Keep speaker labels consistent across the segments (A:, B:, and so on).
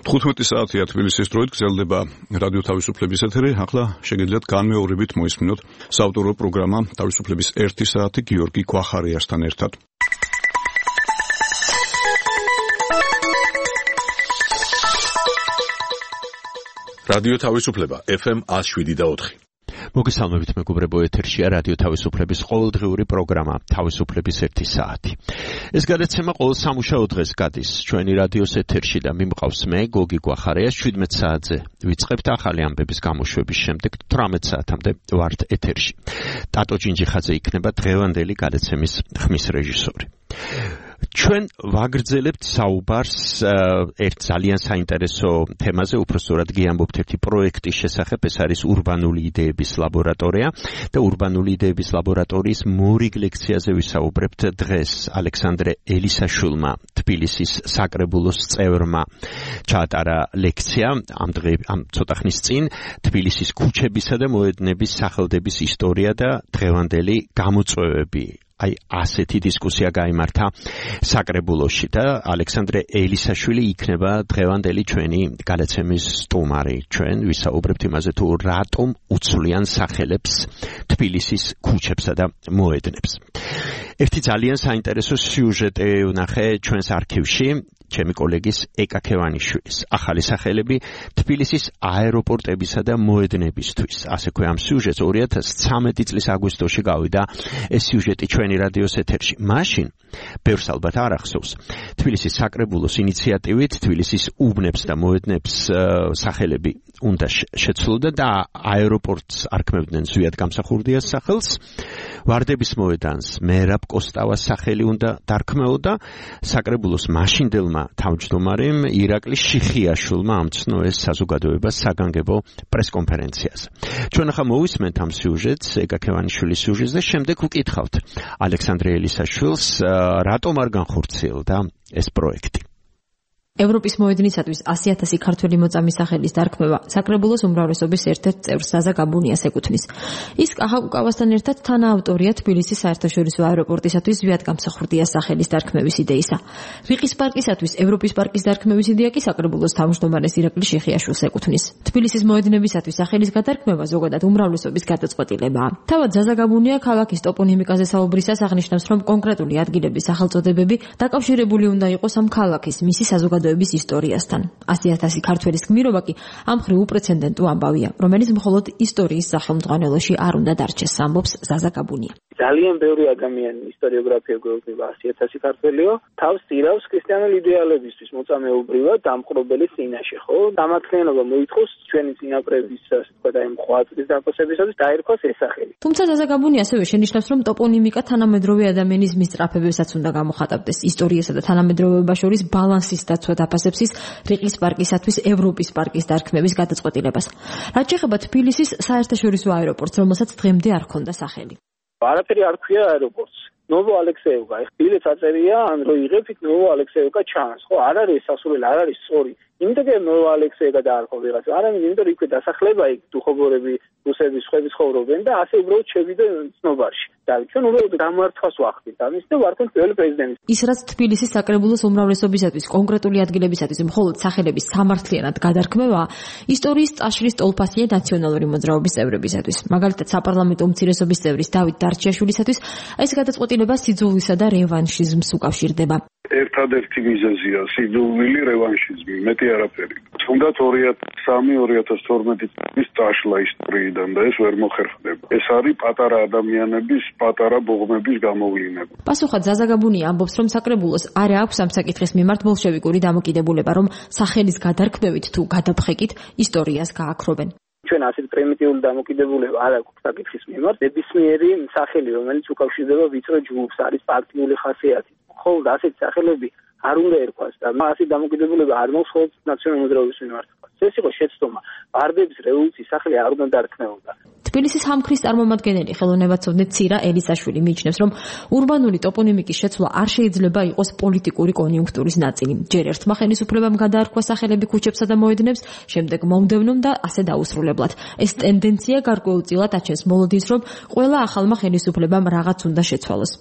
A: 15 საათია თბილისის დროით გრძელდება რადიო თავისუფლების ეთერი. ახლა შეგიძლიათ განმეორებით მოისმინოთ საავტორო პროგრამა თავისუფლების 1 საათი გიორგი ქვახარიასთან ერთად. რადიო თავისუფლება FM 107.4.
B: მოგესალმებით მეგობრებო, ეთერშია რადიო თავისუფლების ყოველდღიური პროგრამა თავისუფლების 1 საათი. ეს გადაცემა ყოველ სამუშაო დღეს გადის ჩვენი რადიოს ეთერში და მიმყავს მე გოგი გვახარია. 17 საათზე ვიწყებთ ახალი ამბების გამოშვების შემდეგ 18 საათამდე ვართ ეთერში. ტატო ჭინჯიხაძე იქნება დღევანდელი გადაცემის ხმის რეჟისორი. ჩვენ ვაგრძელებთ საუბარს ერთ ძალიან საინტერესო თემაზე, უბრალოდ გიამბობთ ერთი პროექტის შესახებ. ეს არის ურბანული იდეების ლაბორატორია და ურბანული იდეების ლაბორატორიის მორიგ ლექციაზე ვისაუბრებთ დღეს. ალექსანდრე ელისაშვილმა, თბილისის საკრებულოს წევრმა, ჩაატარა ლექცია ამ ცოტა ხნის წინ თბილისის ქუჩებისა და მოედნების სახელდების ისტორია და დღევანდელი გამოწვევები. აი ასეთი დისკუსია გაიმართა საკრებულოში და ალექსანდრე ელისაშვილი იქნება დღევანდელი ჩვენი გადაცემის სტუმარი. ჩვენ ვისაუბრებთ იმაზე, თუ რატომ უცვლიან სახელებს თბილისის ქუჩებსა და მოედნებს. ერთი ძალიან საინტერესო სიუჟეტი ვნახე ჩვენს არქივში ჩემი კოლეგის ეკა ქევანიშვილის. ახალი სახელები თბილისის აეროპორტებისა და მოედნებისთვის. ასე ქვია ამ სიუჟეტს 2013 წლის აგვისტოში გავიდა ეს სიუჟეტი ჩვენი რადიოს ეთერში. მაშინ ბევრს ალბათ არ ახსოვს, თბილისის საკრებულოს ინიციატივით თბილისის უბნებს და მოედნებს სახელები უნდა შეცვლოდა და აეროპორტს არქმევდნენ ზვიად გამსახურდიას სახელს. ვარდების მოედანს მერაბ კოსტავას სახელი უნდა დარქმეოდა. საკრებულოს მაშინდელმა თავმჯდომარემ ირაკლი შიხიაშვილმა ამცნო ეს საზოგადოება საგანგებო პრესკონფერენციაზე. ჩვენ ახლა მოვისმენთ ამ სიუჟეტს, ეკა ქევანიშვილის სიუჟეტს და შემდეგ ვკითხავთ ალექსანდრე ელისაშვილს, რატომ არ განხორციელდა ეს პროექტი.
C: ევროპის მოედნისათვის 100,000 ქართველი მოწამის სახელის დარქმევა საკრებულოს უმრავლესობის ერთ-ერთ წევრს ზაზა გაბუნიას ეკუთვნის. ის კახაკუკავასთან ერთად თანაავტორია თბილისის საერთაშორისო აეროპორტისათვის ზვიად გამსახურდიას სახელის დარქმევის იდეისა. რიყის პარკისათვის ევროპის პარკის დარქმევის იდეა კი საკრებულოს თავმჯდომარეს ირაკლი შიხიაშვილს ეკუთვნის. თბილისის მოედნებისათვის სახელის გადარქმევა ზოგადად უმრავლესობის გადაწყვეტილებაა. თავად ზაზა გაბუნია ქალაქის ტოპონიმიკაზე საუბრისას აღნიშნავს, რომ კონკრეტული ადგილების სახელწოდებები დაკავშირებული უნდა იყოს ამ ქალაქის მისი საზოგადოების ისტორიასთან. 100,000 ქართველის გმირობა კი ამ მხრივ უპრეცედენტო ამბავია, რომელიც მხოლოდ ისტორიის სახელმძღვანელოში არ უნდა დარჩეს, ამბობს ზაზა გაბუნია.
D: ძალიან ბევრი ადამიანი ისტორიოგრაფია გვეუბნება 100,000 ქართველიო, თავს ირავს ქრისტიანულ იდეალებისთვის მოწამეობრივად დამყრობელი წინაშე, ხო? დამათლიანობა მოითხოვს ჩვენი წინაპრების, ასე ვთქვათ, აი ღვაწლის დაფასებისათვის დაერქვას ეს სახელი.
C: თუმცა ზაზა გაბუნია ასევე შენიშნავს, რომ ტოპონიმიკა თანამედროვე ადამიანის მისწრაფებებსაც უნდა გამოხატავდეს. ისტორიასა და თანამედროვეობას შორის ბალანსის დაცვა დაფასებს ის რიყის პარკისათვის ევროპის პარკის დარქმევის გადაწყვეტილებას. რაც შეეხება თბილისის საერთაშორისო აეროპორტს, რომელსაც დღემდე არ ჰქონდა სახელი.
D: არაფერი არ ქვია აეროპორტს. ნოვო ალექსეევკა. ბილეთს აწერია, ან რო იღებთ ნოვო ალექსეევკა ჩანს, ხო? არ არის სასურველი, არ არის სწორი. იმიტომ რომ ნოვო ალექსეევკა დაარქვა ვიღაცა. არა, იმიტომ იქვე დასახლება იქ დუხობორები, რუსების, ხვების ხოვრობენ და ასე უბრალოდ შევიდა ცნობარში. და ჩვენ უბრალოდ გამართვას ვახდით ამის და ვარქონ პირველი პრეზიდენტი.
C: ის რაც თბილისის საკრებულოს უმრავლესობისათვის კონკრეტული ადგილებისათვის მხოლოდ სახელების სამართლიანად გადარქმევა, ისტორიის წაშლის ტოლფასია ნაციონალური მოძრაობის წევრებისათვის. მაგალითად, საპარლამენტო უმცირესობის წევრის დავით დარჩიაშვილისათვის ეს გადაწყვეტილება სიძულვისა და რევანშიზმს უკავშირდება.
E: ერთადერთი მიზეზია სიძულვილი რევანშიზმი, მეტი არაფერი. თუნდაც 2003-2012 წლის წაშლა ისტორიიდან და ეს ვერ მოხერხდება. ეს არის პატარა ადამიანების, პატარა ბოღმების გამოვლინება.
C: პასუხად ზაზა გაბუნია ამბობს, რომ საკრებულოს არ აქვს ამ საკითხის მიმართ ბოლშევიკური დამოკიდებულება, რომ სახელის გადარქმევით თუ გადაფხეკით ისტორიას გააქრობენ.
D: ჩვენ ასეთ პრიმიტიული დამოკიდებულება არ აქვს საკითხის მიმართ. ნებისმიერი სახელი, რომელიც უკავშირდება ვიწრო ჯგუფს, არის პარტიული ხასიათი. ხოლო ასეთი სახელები არ უნდა ერქვას და ასეთი დამოკიდებულება არ მოხს ხოლმე ნაციონალური მოძრაობის მიმართ. ეს იყო შეცდომა. ვარდების რევოლუციის სახელი არ უნდა დარქმეოდა.
C: თბილისის სამხრის წარმომადგენელი ხელოვნებაცოდნე ცირა ელისაშვილი მიიჩნევს, რომ ურბანული ტოპონიმიკის შეცვლა არ შეიძლება იყოს პოლიტიკური კონიუნქტურის ნაწილი. ჯერ ერთმა ხელისუფლებამ გადაარქვა სახელები ქუჩებსა და მოედნებს, შემდეგ მომდევნომ და ასე დაუსრულებლად. ეს ტენდენცია გარკვეულწილად აჩენს მოლოდინს, რომ ყველა ახალმა ხელისუფლებამ რაღაც უნდა შეცვალოს.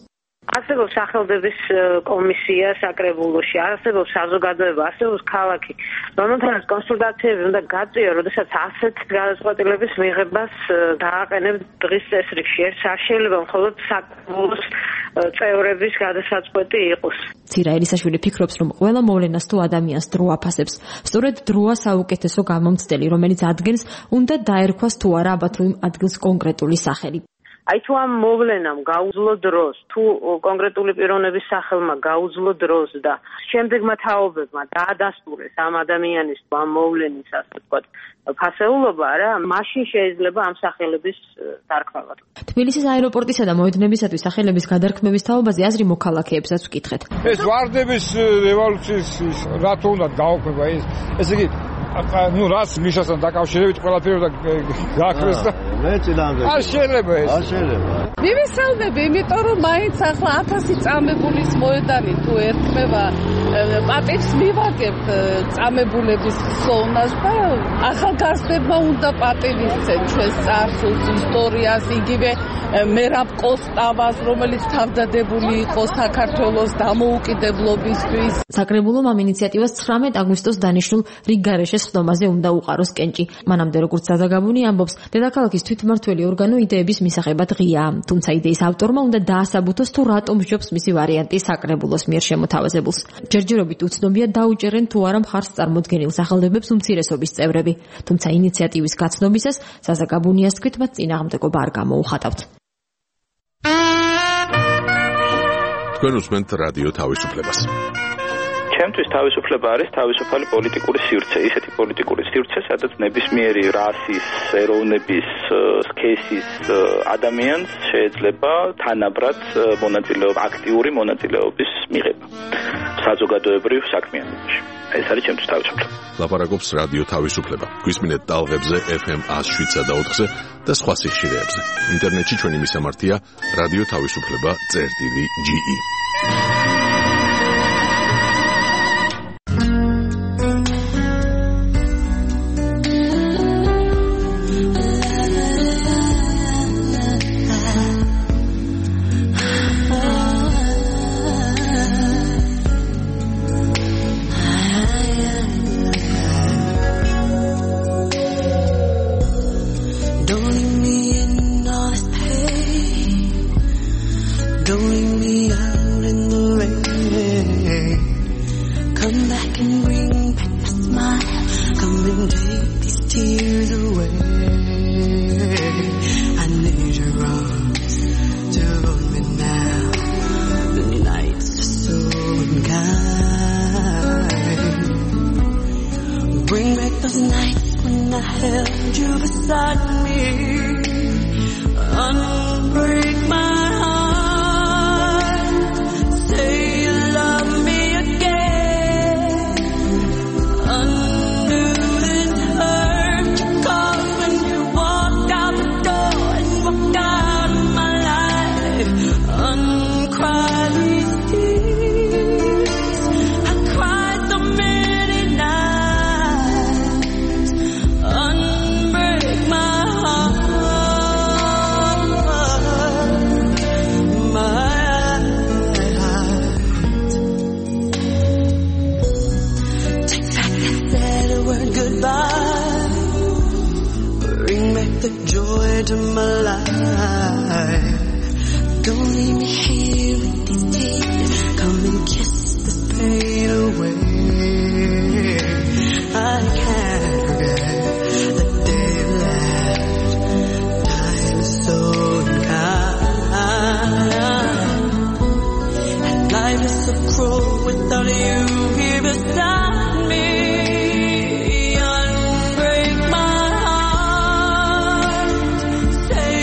F: არსებობს სახელმწიფოს კომისია საკრებულოში, არსებობს საზოგადოება, არსებობს ქალაქი, რომელთანაც კონსულტაციები უნდა გაწიო, როდესაც ასეთ გადაწყვეტილების მიღებას დააყენებთ დღის წესრიგში. ეს არ შეიძლება მხოლოდ საკრებულოს წევრების გადასაწყვეტი იყოს.
C: ცირა ელისაშვილი ფიქრობს, რომ ყველა მოვლენას თუ ადამიანს დრო აფასებს. სწორედ დროა საუკეთესო გამომცდელი, რომელიც ადგენს, უნდა დაერქვას თუ არა ალბათ იმ ადგილს კონკრეტული სახელი.
F: აი თუ ამ მოვლენამ გაუძლო დროს, თუ კონკრეტული პიროვნების სახელმა გაუძლო დროს და შემდეგმა თაობებმა დაადასტურეს ამ ადამიანის თუ ამ მოვლენის ასე ვთქვათ ფასეულობა, რა, მაშინ შეიძლება ამ სახელების დარქმევა.
C: თბილისის აეროპორტისა და მოედნებისათვის სახელების გადარქმევის თაობაზე აზრი მოქალაქეებსაც ვკითხეთ.
G: ეს ვარდების რევოლუციის რატო უნდა გაუქმება ეს? ესე იგი რას მისასთან დაკავშირებით ყველაფერი და გააქრეს და
H: მე წინამდე
G: არ შეიძლება ეს.
H: არ შეიძლება.
I: მივისალმები, იმიტომ რომ მაინც ახლა 1000 წამებულის მოედანი თუ ერქმევა, პატივს მივაგებთ წამებულების სოვნას და ახალგაზრდებმა უნდა პატივი სცენ ჩვენს წარსულს, ისტორიას, იგივე მერაბ კოსტავას, რომელიც თავდადებული იყო საქართველოს დამოუკიდებლობისთვის.
C: საკრებულომ ამ ინიციატივას 19 აგვისტოს დანიშნულ რიგგარეშე სხდომაზე უნდა უყაროს კენჭი. მანამდე როგორც საზაგაბუნი ამბობს, დედაქალაქის თვითმმართველი ორგანო იდეების მისაღებად ღიაა. თუმცა იდეის ავტორმა უნდა დაასაბუთოს თუ რატომ სჯობს მისი ვარიანტი საკრებულოს მიერ შემოთავაზებულს. ჯერჯერობით უცნობია დაუჭერენ თუ არა მხარს წარმოდგენილ სახელმწიფოებს უმცირესობის წევრები. თუმცა ინიციატივის გაცნობისას საზაგაბუნიას თქმით მათ წინააღმდეგობა არ გამოუხატავთ.
J: თქვენ უსმენთ რადიო თავისუფლებას.
K: ჩემთვის თავისუფლება არის თავისუფალი პოლიტიკური სივრცე, ისეთი პოლიტიკური სივრცე, სადაც ნებისმიერი რასის, ეროვნების, სქესის ადამიანს შეიძლება თანაბრად აქტიური მონაწილეობის მიღება საზოგადოებრივ საქმიანობაში. ეს არის ჩემთვის თავისუფლება.
J: ლაპარაკობს რადიო თავისუფლება. გვისმინეთ ტალღებზე FM 107.4-ზე და სხვა სიხშირეებზე. ინტერნეტში ჩვენი მისამართია რადიო თავისუფლება.ge.
L: Say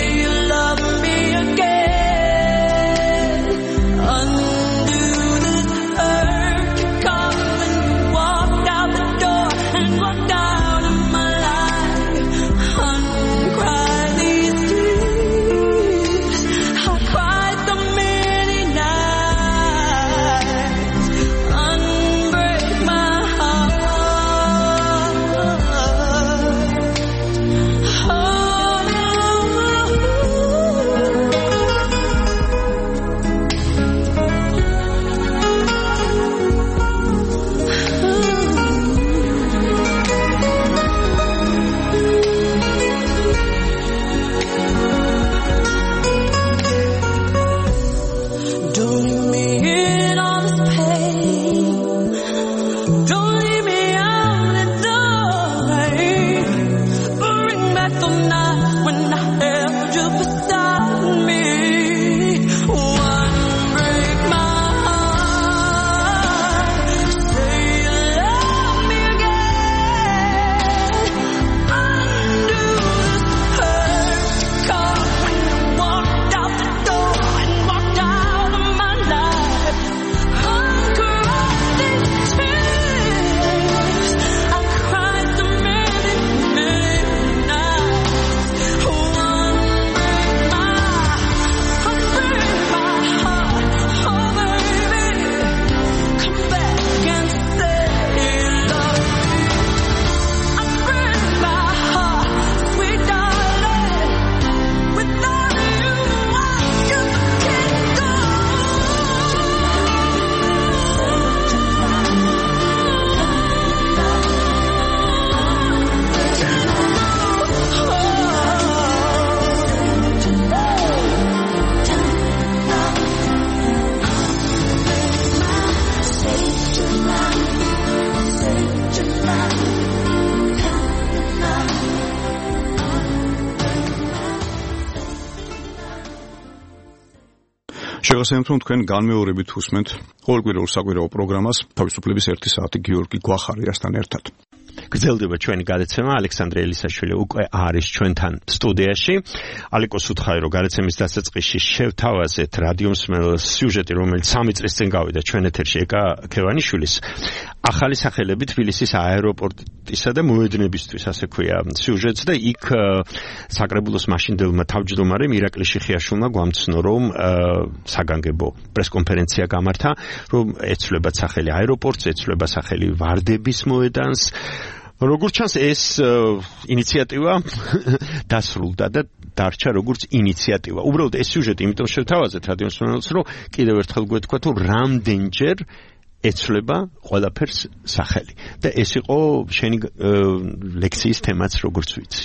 A: შეგახსენებთ, რომ თქვენ განმეორებით უსმენთ ყოველკვირეულ საკვირაო პროგრამას თავისუფლების 1 საათი გიორგი გვახარიასთან ერთად.
B: გრძელდება ჩვენი გადაცემა. ალექსანდრე ელისაშვილი უკვე არის ჩვენთან სტუდიაში. ალიკოს უთხარი, რომ გადაცემის დასაწყისში შევთავაზეთ რადიომსმენელს სიუჟეტი, რომელიც 3 წლის წინ გავიდა ჩვენ ეთერში ეკა ქევანიშვილის ახალი სახელები თბილისის აეროპორტისა და მოედნებისთვის, ასე ქვია სიუჟეტს და იქ საკრებულოს მაშინდელმა თავმჯდომარემ ირაკლი შიხიაშვილმა გვამცნო, რომ საგანგებო პრესკონფერენცია გამართა, რომ ეცვლებათ სახელი აეროპორტს, ეცვლება სახელი ვარდების მოედანს. როგორც ჩანს, ეს ინიციატივა დასრულდა და დარჩა როგორც ინიციატივა. უბრალოდ ეს სიუჟეტი იმიტომ შევთავაზეთ რადიომსმენელს, რომ კიდევ ერთხელ გვეთქვა, თუ რამდენჯერ ეცვლება ყველაფერს სახელი. და ეს იყო შენი ლექციის თემაც, როგორც ვიცი.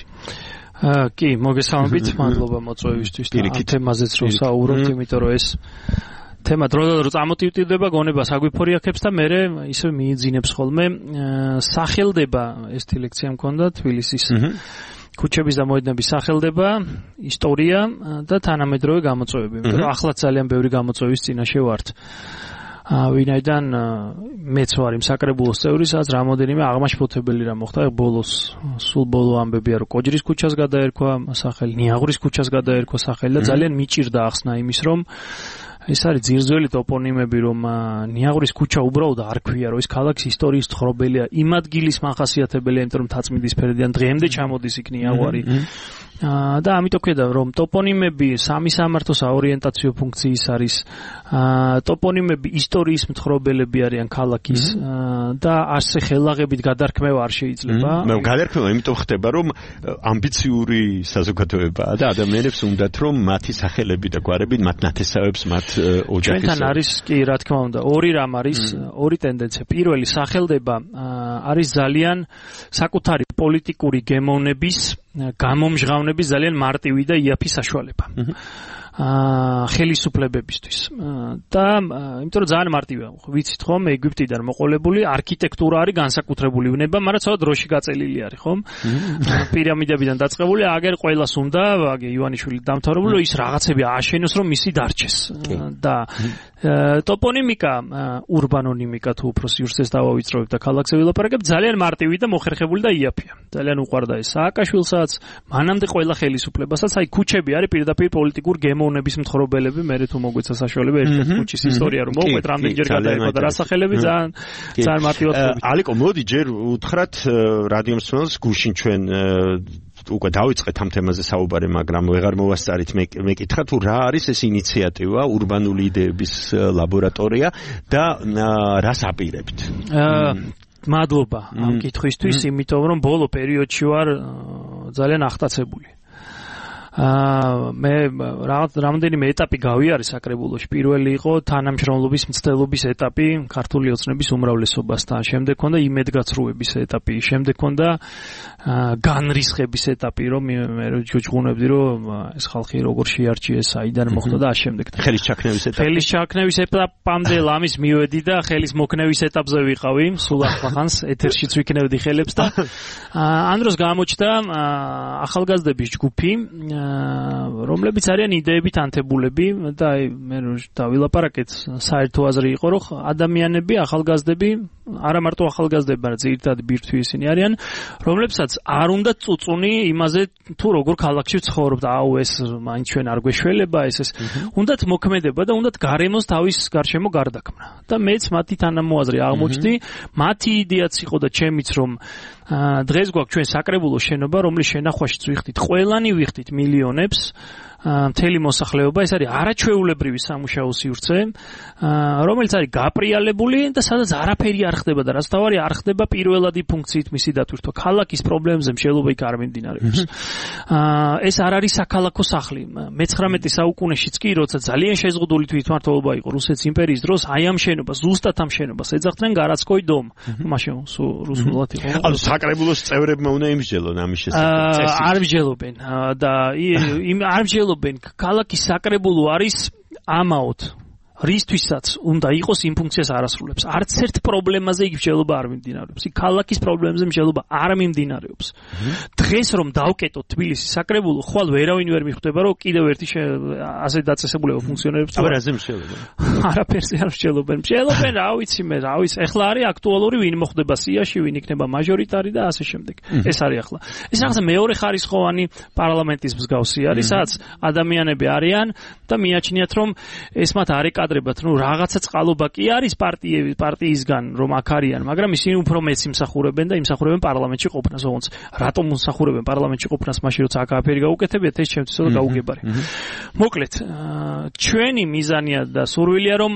H: კი, მოგესალმებით, მადლობა მოწვევისთვის და ამ თემაზეც რომ საუბრობთ, იმიტომ რომ ეს თემა დროდადრო წამოტივტივდება, გონებას აგვიფორიაქებს და მე ისე მიიძინებს ხოლმე. სახელდება ეს ლექცია მქონდა თბილისის ქუჩების და მოედნების სახელდება, ისტორია და თანამედროვე გამოწვევები. იმიტომ რომ ახლაც ძალიან ბევრი გამოწვევის წინაშე ვართ. ვინაიდან მეც ვარ იმ საკრებულოს წევრი, სადაც რამოდენიმე აღმაშფოთებელი რამ მოხდა. ბოლოს სულ ბოლო ამბებია, რომ კოჯრის ქუჩას გადაერქვა სახელი, ნიაღურის ქუჩას გადაერქვა სახელი და ძალიან მიჭირდა ახსნა იმის, რომ ეს არის ძირძველი ტოპონიმები, რომ ნიაღურის ქუჩა უბრალოდ არ ქვია, რომ ეს ქალაქის ისტორიის თხრობელია, იმ ადგილის მახასიათებელია, იმიტომ რომ თაწმინდის ფერდიან დღემდე ჩამოდის იქ ნიაღვარი. და ამიტომ ხედა, რომ ტოპონიმები სამი სამართო საორიენტაციო ფუნქციის არის, ტოპონიმები ისტორიის მთხრობელები არიან ქალაქის და ასე ხელაღებით გადარქმევა არ შეიძლება.
B: გადარქმევა იმიტომ ხდება, რომ ამბიციური საზოგადოებაა და ადამიანებს უნდათ, რომ მათი სახელები და გვარები მათ ნათესავებს, მათ ოჯახის. ჩვენთან
H: არის კი, რა თქმა უნდა, ორი რამ არის, ორი ტენდენცია. პირველი, სახელდება არის ძალიან საკუთარი პოლიტიკური გემოვნების, გამომჟღავნების ძალიან მარტივი და იაფი საშუალება. ხელისუფლებებისთვის. და იმიტომ რომ ძალიან მარტივია. ვიცით ხომ, ეგვიპტიდან მოყოლებული არქიტექტურა არის განსაკუთრებული ვნება, მაგრამ ცოტა დროში გაწელილი არის, ხომ? პირამიდებიდან დაწყებული, აგერ ყველას უნდა, აგე ივანიშვილი დამთავრებული, რომ ის რაღაცები ააშენოს, რომ მისი დარჩეს. და ტოპონიმიკა, ურბანონიმიკა თუ უფრო სივრცეს დავავიწროვებ და ქალაქზე ვილაპარაკებ, ძალიან მარტივი და მოხერხებული და იაფია. ძალიან უყვარდა ეს სააკაშვილსაც, მანამდე ყველა ხელისუფლებასაც, აი ქუჩები არის პირდაპირ პოლიტიკურ გემოვნების მთხრობელები, მე თუ მოგვეცა საშუალება ერთ-ერთი ქუჩის ისტორია რომ მოვყვეთ, რამდენჯერ გადაერქვა და რა სახელები ძალიან მარტივად.
B: ალიკო, მოდი ჯერ უთხრათ რადიომსმენელს გუშინ ჩვენ უკვე დავიწყეთ ამ თემაზე საუბარი, მაგრამ ვეღარ მოვასწარით. მე კითხა თუ რა არის ეს ინიციატივა, ურბანული იდეების ლაბორატორია და რას აპირებთ?
H: მადლობა ამ კითხვისთვის, იმიტომ რომ ბოლო პერიოდში ვარ ძალიან ახტაცებული. მე რამდენიმე ეტაპი გავიარე საკრებულოში. პირველი იყო თანამშრომლობის მცდელობის ეტაპი ქართული ოცნების უმრავლესობასთან. შემდეგ ჰქონდა იმედგაცრუების ეტაპი. შემდეგ ჰქონდა განრისხების ეტაპი, რომ მე ჯუჯღუნებდი, რომ ეს ხალხი როგორ შეარჩიეს, აიდან მოხდა და ამ შემდეგ.
B: ხელისჩაქნევის ეტაპი.
H: ხელისჩაქნევის ეტაპამდე ლამის მივედი და ხელის მოქნევის ეტაპზე ვიყავი. სულ ახალხანს ეთერშიც ვიქნევდი ხელებს და ამ დროს გამოჩნდა ახალგაზრდების ჯგუფი, რომლებიც არიან იდეებით ანთებულები და მე დავილაპარაკეთ, საერთო აზრი იყო, რომ ადამიანები, ახალგაზრდები, არა მარტო ახალგაზრდები, მაგრამ ძირითადად ბირთვი ისინი არიან, რომლებსაც არ უნდა წუწუნი იმაზე, თუ როგორ ქალაქში ცხოვრობთ, აუ ეს მაინც ჩვენ არ გვეშველება, ეს უნდათ მოქმედება და უნდათ გარემოს თავის გარშემო გარდაქმნა. და მეც მათი თანამოაზრი აღმოჩნდი, მათი იდეაც იყო და ჩემიც, რომ დღეს გვაქვს ჩვენ საკრებულოს შენობა, რომლის შენახვაშიც ვიხდით, ყველანი ვიხდით მილიონებს, მთელი მოსახლეობა, ეს არის არაჩვეულებრივი სამუშაო სივრცე, რომელიც არის გაპრიალებული და სადაც არაფერი არ ხდება და რაც თავარი არ ხდება პირველადი ფუნქციით მისი დატვირთვა. ქალაქის პრობლემებზე მსჯელობა იქ არ მიმდინარეობს. ეს არ არის საქალაქო სახლი. მე-19 საუკუნეშიც კი, როცა ძალიან შეზღუდული თვითმმართველობა იყო რუსეთის იმპერიის დროს, აი ამ შენობას, ზუსტად ამ შენობას ეძახდნენ გარაცკოი დომ. მაშინ რუსულად იყო.
B: ანუ საკრებულოს წევრებმა უნდა იმსჯელონ ამის შესახებ.
H: არ მსჯელობენ და არ მსჯელობენ. ქალაქის საკრებულო არის ამაოდ რისთვისაც უნდა იყოს იმ ფუნქციას არასრულებს. არც ერთ პრობლემაზე იქ მსჯელობა არ მიმდინარეობს. იქ ქალაქის პრობლემებზე მსჯელობა არ მიმდინარეობს. დღეს რომ დავკეტოთ თბილისის საკრებულო, ხვალ ვერავინ ვერ მიხვდება, რომ კიდევ ერთი ასე დაწესებულება ფუნქციონირებს.
B: აბა რაზე მსჯელობენ?
H: არაფერზე არ მსჯელობენ. მსჯელობენ, რა ვიცი მე, რა ვიცი. ეხლა არის აქტუალური ვინ მოხდება სიაში, ვინ იქნება მაჟორიტარი და ასე შემდეგ. ეს არის ახლა. ეს რაღაცა მეორე ხარისხოვანი პარლამენტის მსგავსი არის, სადაც ადამიანები არიან და მიაჩნიათ, რომ ეს მათ არ ეკადრებათ, ну რაღაცა წყალობა კი არის პარტიისგან, რომ აქ არიან, მაგრამ ისინი უფრო მეც იმსახურებენ და იმსახურებენ პარლამენტში ყოფნას, ოღონდ რატომ იმსახურებენ პარლამენტში ყოფნას, მაშინ როცა აქ აფერი გაუკეთებიათ, ეს ჩემთვისაც გაუგებარი. მოკლედ, ჩვენი მიზანია და სურვილია, რომ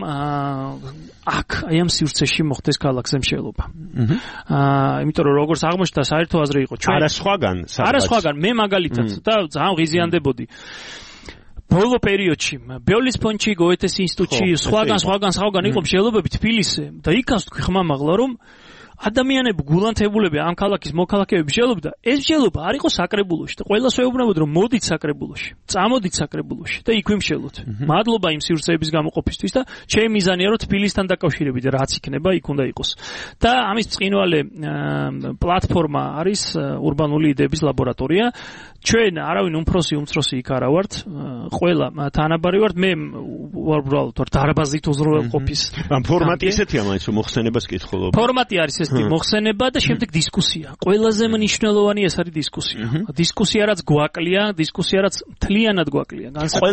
H: აქ აი ამ სივრცეში მოხდეს ქალაქზე მსჯელობა. იმიტომ რომ როგორც აღმოჩნდა, საერთო აზრი იყო ჩვენ არა სხვაგან, მე მაგალითად და ძალიან ღიზიანდებოდი. ბოლო პერიოდში ბეოლის ფონდში, გოეთეს ინსტიტუტში, სხვაგან იყო მსჯელობები თბილისზე და იქაც თქვი ხმამაღლა, რომ ადამიანები გულანთებულები ამ ქალაქის მოქალაქეები მსჯელობდა, ეს მსჯელობა არ იყო საკრებულოში და ყველას ვეუბნებოდ, რომ მოდით საკრებულოში, წამოდით საკრებულოში და იქ ვიმსჯელოთ. მადლობა იმ სივრცეების გამოყოფისთვის და ჩემი მიზანია, რომ თბილისთან დაკავშირებით რაც იქნება, იქ უნდა იყოს. და ამის ბრწყინვალე პლატფორმა არის ურბანული იდეების ლაბორატორია. ჩვენ არავინ უმცროსი იქ არა ვართ, ყველა თანაბარი ვართ, მე უბრალოდ ვარ დარბაზით უზრუნველყოფის.
B: ამ ფორმატი ესეთია მაინც რომ მოხსენებას კითხულობ.
H: ფორმატი არის ესეთი მოხსენება და შემდეგ დისკუსია. ყველაზე მნიშვნელოვანი ეს არის დისკუსია. დისკუსია რაც გვაკლია, დისკუსია რაც მთლიანად გვაკლია.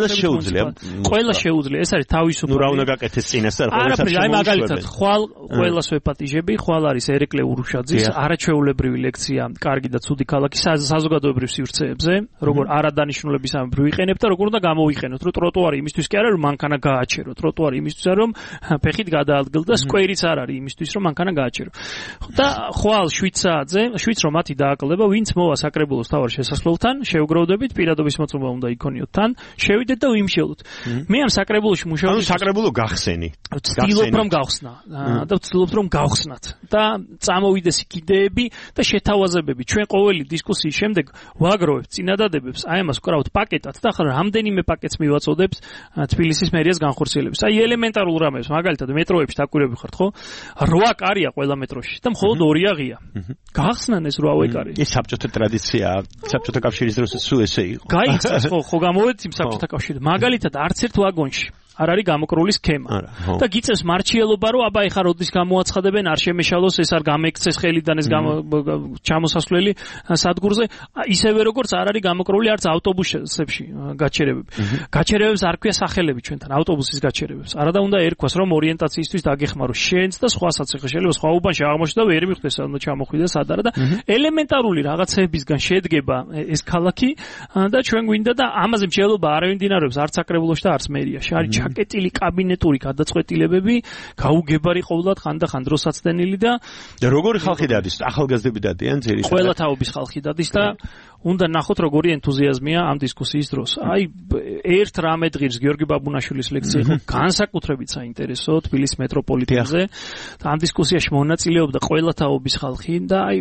H: ყველა შეუძლია. ეს არის თავისუფალი.
B: ნუ რა უნდა გაკეთდეს წინასწარ
H: ყოველთვის აი მაგალითად ხვალ ყველას ვეპატიჟები, ხვალ არის ერეკლე ურუშაძის არაჩვეულებრივი ლექცია კარგი და ცუდი ქალაქის საზოგადოებრივ სივრცეებზე, როგორ არადანიშნულებისამებრ ვიყენებთ და როგორ უნდა გამოვიყენოთ, რომ ტროტუარი იმისთვის კი არა, რომ მანქანა გააჩერო, ტროტუარი იმისთვის არა, რომ ფეხით გადაადგილ და სკვერიც არ არის იმისთვის, რომ მანქანა გააჩერო. და ხვალ 7 საათზე, 7 რომ მათი დააკლება, ვინც მოვა საკრებულოს თავარ შესასვლელთან, შევგროვდებით, პირადობის მოწმობა უნდა იქონიოთ თან, შევიდეთ და ვიმსჯელოთ. მე ამ საკრებულოში მუშაობ,
B: საკრებულო გახსენი.
H: ვცდილობ რომ გავხსნა და ვცდილობ რომ გავხსნათ და წამოვიდეს იდეები და შეთავაზებები. ჩვენ ყოველი დისკუსიის შემდეგ ვაგროვებთ წინადადებებს, აი ამას ვკრავთ პაკეტად და ახლა რამდენიმე პაკეტს მივაწოდებთ თბილისის მერიას განხორციელების. აი ელემენტარულ რამებს, მაგალითად მეტროებში დაკვირვები ხართ, ხო? 8 კარია ყველა მეტროში და მხოლოდ 2 ღია. გახსნან ეს 8 კარი.
B: ეს საბჭოთა ტრადიციაა. საბჭოთა კავშირის დროს სულ ესე იყო.
H: გაიქცეს ხო გამოვედი იმ საბჭოთა კავშირში. მაგალითად არც ერთ ვაგონში არ არის გამოკრული სქემა. და გიწევს მარჩიელობა, რომ აბა ეხა როდის გამოაცხადებენ, არ შემეშალოს, ეს არ გამექცეს ხელიდან ეს ჩამოსასვლელი სადგურზე, ისევე როგორც არ არის გამოკრული არც ავტობუსებში გაჩერებები. გაჩერებებს არ ქვია სახელები ჩვენთან, ავტობუსის გაჩერებებს. არადა უნდა ერქვას, რომ ორიენტაციისთვის დაგეხმარო შენც და სხვასაც, ეხა შეიძლება სხვა უბანში აღმოჩნდა და ვერ მიხვდეს, ანუ ჩამოხვიდა სად არა და ელემენტარული რაღაცებისგან შედგება ეს ქალაქი და ჩვენ გვინდა და ამაზე მსჯელობა არ მიმდინარეობს არც საკრებულოში და არც მერიაში. არის ჩაკეტილი კაბინეტური გადაწყვეტილებები, გაუგებარი ყოველდღე ხანდახან დროსაცდენილი და
B: როგორი ხალხი დადის, ახალგაზრდები დადიან ძირითადად.
H: ყველა თაობის ხალხი დადის და უნდა ნახოთ როგორი ენთუზიაზმია ამ დისკუსიის დროს. აი ერთ რამე დღეს გიორგი ბაბუნაშვილის ლექცია იყო განსაკუთრებით საინტერესო თბილისის მეტროპოლიტენზე და ამ დისკუსიაში მონაწილეობდა ყველა თაობის ხალხი და აი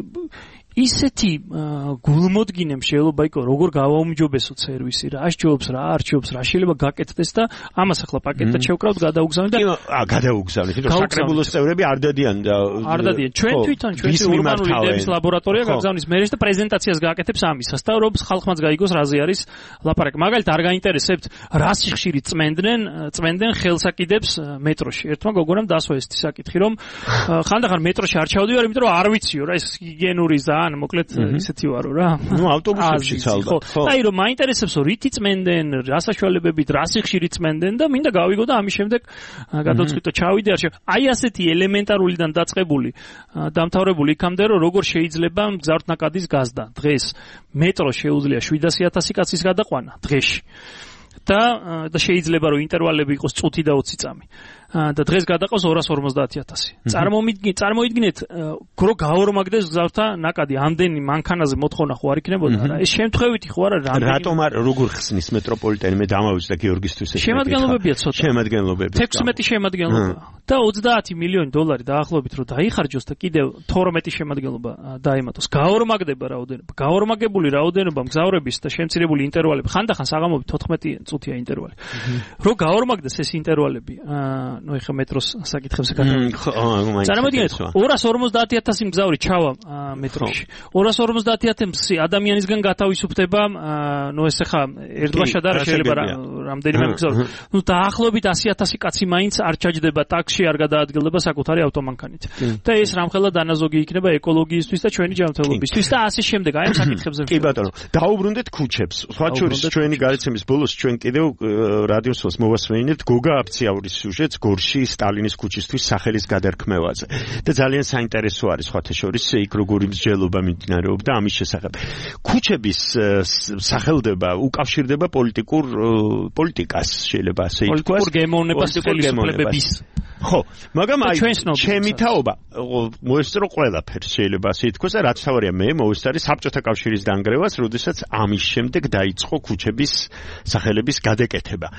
H: ისეთი გულმოდგინე მსჯელობა იყო, როგორ გავაუმჯობესოთ სერვისი, რა სჯობს, რა არჩევს, რა შეიძლება გაკეთდეს და ამას ახლა პაკეტად შევკრავთ, გადაუგზავნით და
B: გადაუგზავნით, იმიტომ რომ საკრებულოს წევრები არ დადიან და
H: არ დადიან. ჩვენ თვითონ ჩვენი ურბანული იდეების ლაბორატორია გაგზავნის მერეში და პრეზენტაციას გააკეთებს ამისას და რომ ხალხმაც გაიგოს რაზე არის ლაპარაკი. მაგალითად არ გაინტერესებთ რა სიხშირით წმენდნენ ხელსაკიდებს მეტროში. ერთმა გოგონამ დასვა ეს საკითხი, რომ ხანდახან მეტროში არ ჩავდივარ, იმიტომ რომ არ ვიციო რა ეს ჰიგიენური ან მოკლედ ისეთი ვარო რა.
B: ნუ ავტობუსებშიც ალბათ.
H: ხო. აი რომ მაინტერესებსო რითი წმენდნენ, რა საშუალებებით, რა სიხშირით წმენდნენ და მინდა გავიგო და ამის შემდეგ გადავწყვიტო ჩავიდე არ შეიძლება. აი ასეთი ელემენტარულიდან დაწყებული დამთავრებული იქამდე რომ როგორ შეიძლება მგზავრთნაკადის გაზდა. დღეს მეტრო შეუძლია 700,000 კაცის გადაყვანა დღეში. და შეიძლება რომ ინტერვალები იყოს წუთი და 20 წამი. და დღეს გადაყავს 250,000. წარმოიდგინეთ, რო გაორმაგდეს გზავთა ნაკადი, ამდენი მანქანაზე მოთხოვნა ხო არ იქნებოდა რა? ეს შემთხვევითი ხო არა რამდენი
B: რატომ არ როგორ ხსნის მეტროპოლიტენი? მე დამავიწყდა გიორგისთვის ეს.
H: შემადგენლობებია ცოტა.
B: შემადგენლობები.
H: 16 შემადგენლობა და 30 მილიონი დოლარი დაახლოებით რო დაიხარჯოს და კიდევ 12 შემადგენლობა დაემატოს. გაორმაგდება რაოდენობა. გაორმაგებული რაოდენობა მგზავრების და შემცირებული ინტერვალები. ხანდახან საღამოობით 14 წუთია ინტერვალი. რო გაორმაგდეს ეს ინტერვალები, ნუ ეხა მეტროს საკითხებზე გადავიდეთ. წარმოიდგინეთ 250,000 მგზავრი ჩავა მეტროში. 250,000 ადამიანისგან გათავისუფლდება, ნუ ეს ეხა ერთბაშად არ შეიძლება რამდენიმე მგზავრი. ნუ დაახლოებით 100,000 კაცი მაინც არ ჩაჯდება ტაქსში, არ გადაადგილდება საკუთარი ავტომანქანით. და ეს რამხელა დანაზოგი იქნება ეკოლოგიისთვის და ჩვენი ჯანმრთელობისთვის და ასე შემდეგ. აი ამ საკითხებზე.
B: კი ბატონო, დაუბრუნდეთ ქუჩებს. სხვა შორის ჩვენი გარიცემის ბოლოს ჩვენ კიდევ რადიოსოს მოვასმენინებთ გოგა აფციაურის სიუჟეტს გორში სტალინის ქუჩისთვის სახელის გადარქმევაზე. და ძალიან საინტერესო არის სხვათა შორის იქ როგორი მსჯელობა მიმდინარეობდა ამის შესახებ. ქუჩების სახელდება უკავშირდება პოლიტიკას, შეიძლება ასე ითქვას.
H: პოლიტიკურ გემოვნებას, ხელისუფლებების.
B: ხო, მაგრამ აი ჩემი თაობა მოესწრო ყველაფერს, შეიძლება ასე ითქვას და რაც თავარია მე მოვესწარი საბჭოთა კავშირის დანგრევას, როდესაც ამის შემდეგ დაიწყო ქუჩების სახელების გადაკეთება.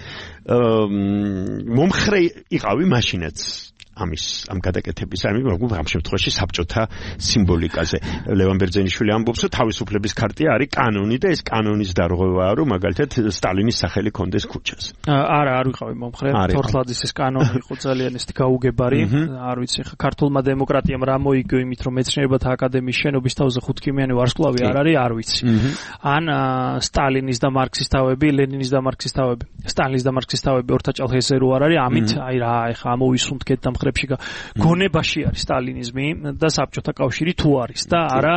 B: მომხრე იყავი მაშინაც ამ გადაკეთების ამ შემთხვევაში საბჭოთა სიმბოლიკაზე. ლევან ბერძენიშვილი ამბობს, რომ თავისუფლების ქარტია არის კანონი და ეს კანონის დარღვევაა, რომ მაგალითად სტალინის სახელი კონდეს ქუჩას.
H: არა, არ ვიყავი მომხრე. თორხლაძის ეს კანონი იყო ძალიან ისეთი გაუგებარი. არ ვიცი, ხა ქართულმა დემოკრატიამ რა მოიგო იმით, რომ მეცნიერებათა აკადემიის შენობის თავზე 5 კიმიანი ვარსკვლავი არ არის, არ ვიცი. ან სტალინის და მარქსის თავები, ლენინის და მარქსის თავები, სტალინის და მარქსის თავები ორთაჭალხეზე რო არ არის, ამით აი რა, ეხა ამოვისუნთქეთ და გონებაში არის სტალინიზმი და საბჭოთა კავშირი თუ არის და არა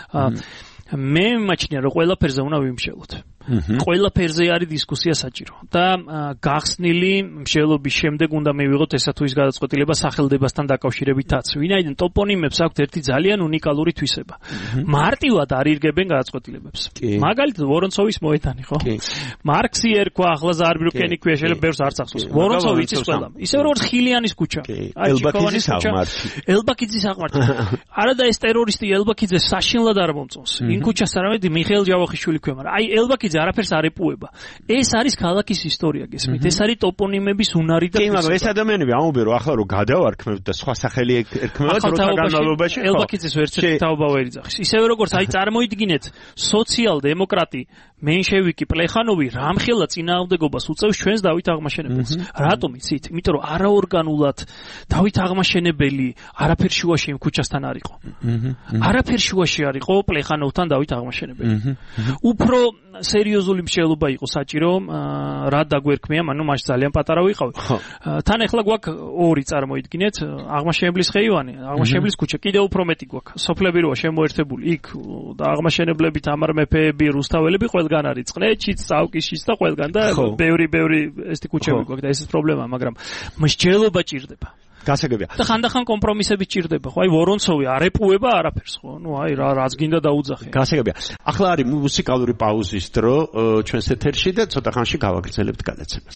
H: მე მიმაჩნია რომ ყველაფერზე უნდა ვიმსჯელოთ. ყველაფერზე არის დისკუსია საჭირო და გახსნილი მსჯელობის შემდეგ უნდა მივიღოთ ესა თუ ის გადაწყვეტილება სახელდებასთან დაკავშირებითაც. ვინაიდან ტოპონიმებს აქვთ ერთი ძალიან უნიკალური თვისება. მარტივად არ ირგებენ გადაწყვეტილებებს. მაგალითად ვორონცოვის მოედანი, ხო? მარქსი ერქვა, ახლა ზაარბრიუკენი ქვია, შეიძლება ბევრს არც ახსოვს. ვორონცოვი იცის ყველამ. ისე როგორც ხილიანის ქუჩა.
B: ელბაკიძის აღმართი.
H: ელბაკიძის აღმართი. არა და ეს ტერორისტი ელბაკიძე საშინლად არ მომწონს. იმ ქუჩას არავითარ მიხეილ ჯავახიშვილი ქვია, მაგრამ აი ელბაკიძე არაფერს არ ეპუება. ეს არის ქალაქის ისტორია, გესმით? ეს არის ტოპონიმების უნარი და
B: კი, მაგრამ ეს ადამიანები ამობენ რომ ახლა რომ გადავარქმევთ და სხვა სახელი ერქმევათ როცა განმავლობაში
H: ელბაკიძეს ვერცერთი თაობა ვერ იძახის. ისევე როგორც აი წარმოიდგინეთ სოციალ-დემოკრატი მენშევიკი პლეხანოვი რამხელა წინააღმდეგობას უწევს ჩვენს დავით აღმაშენებელს. რატომ იცით? იმიტომ რომ არაორგანულად დავით აღმაშენებელი არაფერ შუაში იმ ქუჩასთან არ იყო. არაფერ შუაში არ იყო პლეხანოვთან დავით აღმაშენებელი. უფრო სერიოზული მსჯელობა იყო საჭირო, რა დაგვერქმია, ანუ მას ძალიან პატარა ვიყავი. თან ახლა გვაქვს ორი წარმოიდგინეთ, აღმაშენებლის ხეივანი, აღმაშენებლის ქუჩა, კიდევ უფრო მეტი გვაქვს. სოფლები როა შემოერთებული იქ და აღმაშენებლები, თამარ მეფეები, რუსთაველები ყველგან არის, წყლეთშიც, წავკიშიც და ყველგან და ბევრი ესეთი ქუჩები გვაქვს და ესეც პრობლემაა, მაგრამ მსჯელობა ჭირდება.
B: გასაგებია.
H: და ხანდახან კომპრომისები ჭირდება, ხო? აი ვორონცოვი არ ეპუება არაფერს, ხო? ნუ აი რაც გინდა დაუძახე.
B: გასაგებია. ახლა არის მუსიკალური პაუზის დრო ჩვენს ეთერში და ცოტა ხანში გავაგრძელებთ გადაცემას.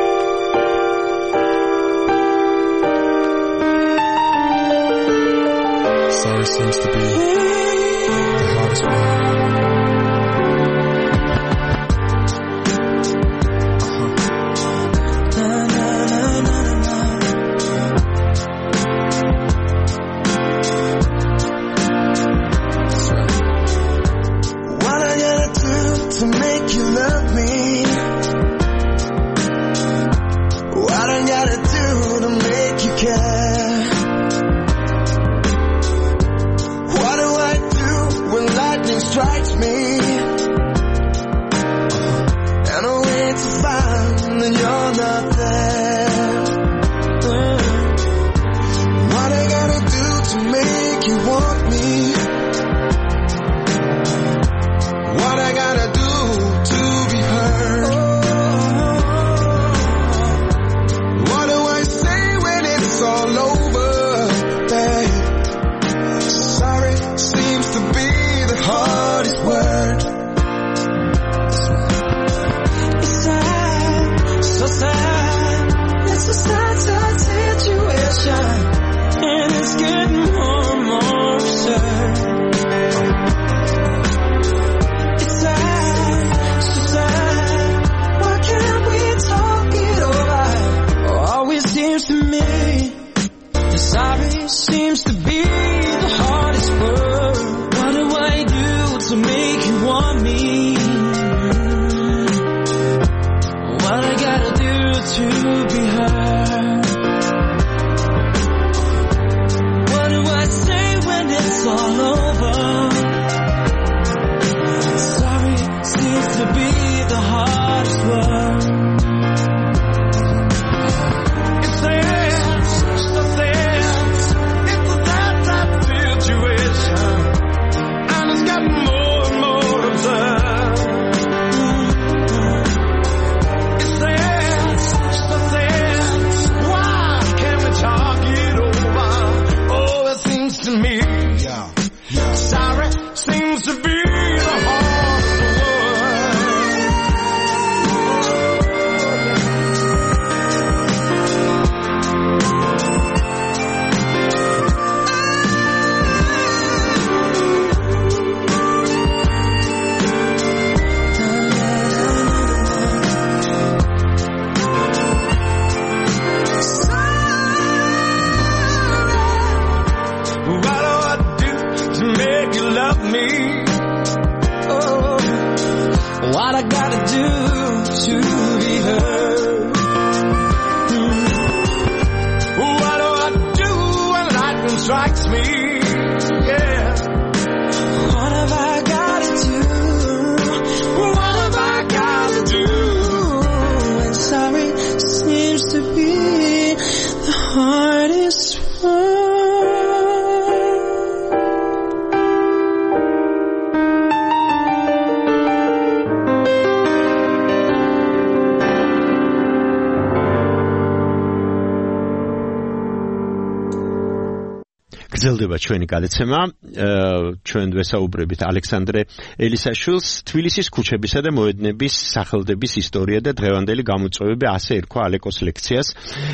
B: Sorry seems to be the hardest one.
L: Strikes me and I wait to find that you're not there. What I gotta do to make you want me? What I gotta do to be heard? What do I say when it's all over, babe? Sorry seems to be the hardest word. love me. What I gotta do to be heard? What do I say when it's all over? Sorry seems to be the hardest word. It's that type of situation, and it's gotten more and more absurd. It's why can't we talk it over? Oh, it seems to me, sorry seems to be the hardest What do I do to make you love me? Oh, what I gotta do to be heard? What do I do when lightning strikes me? Yeah. What have I gotta do? What have I gotta do? And sorry seems to be the hardest word.
B: გრძელდება ჩვენი გადაცემა. ჩვენ ვესაუბრებით ალექსანდრე ელისაშვილს თბილისის ქუჩებისა და მოედნების სახელდების ისტორია და დღევანდელი გამოწვევები, ასე ერქვა ალეკოს ლექციას.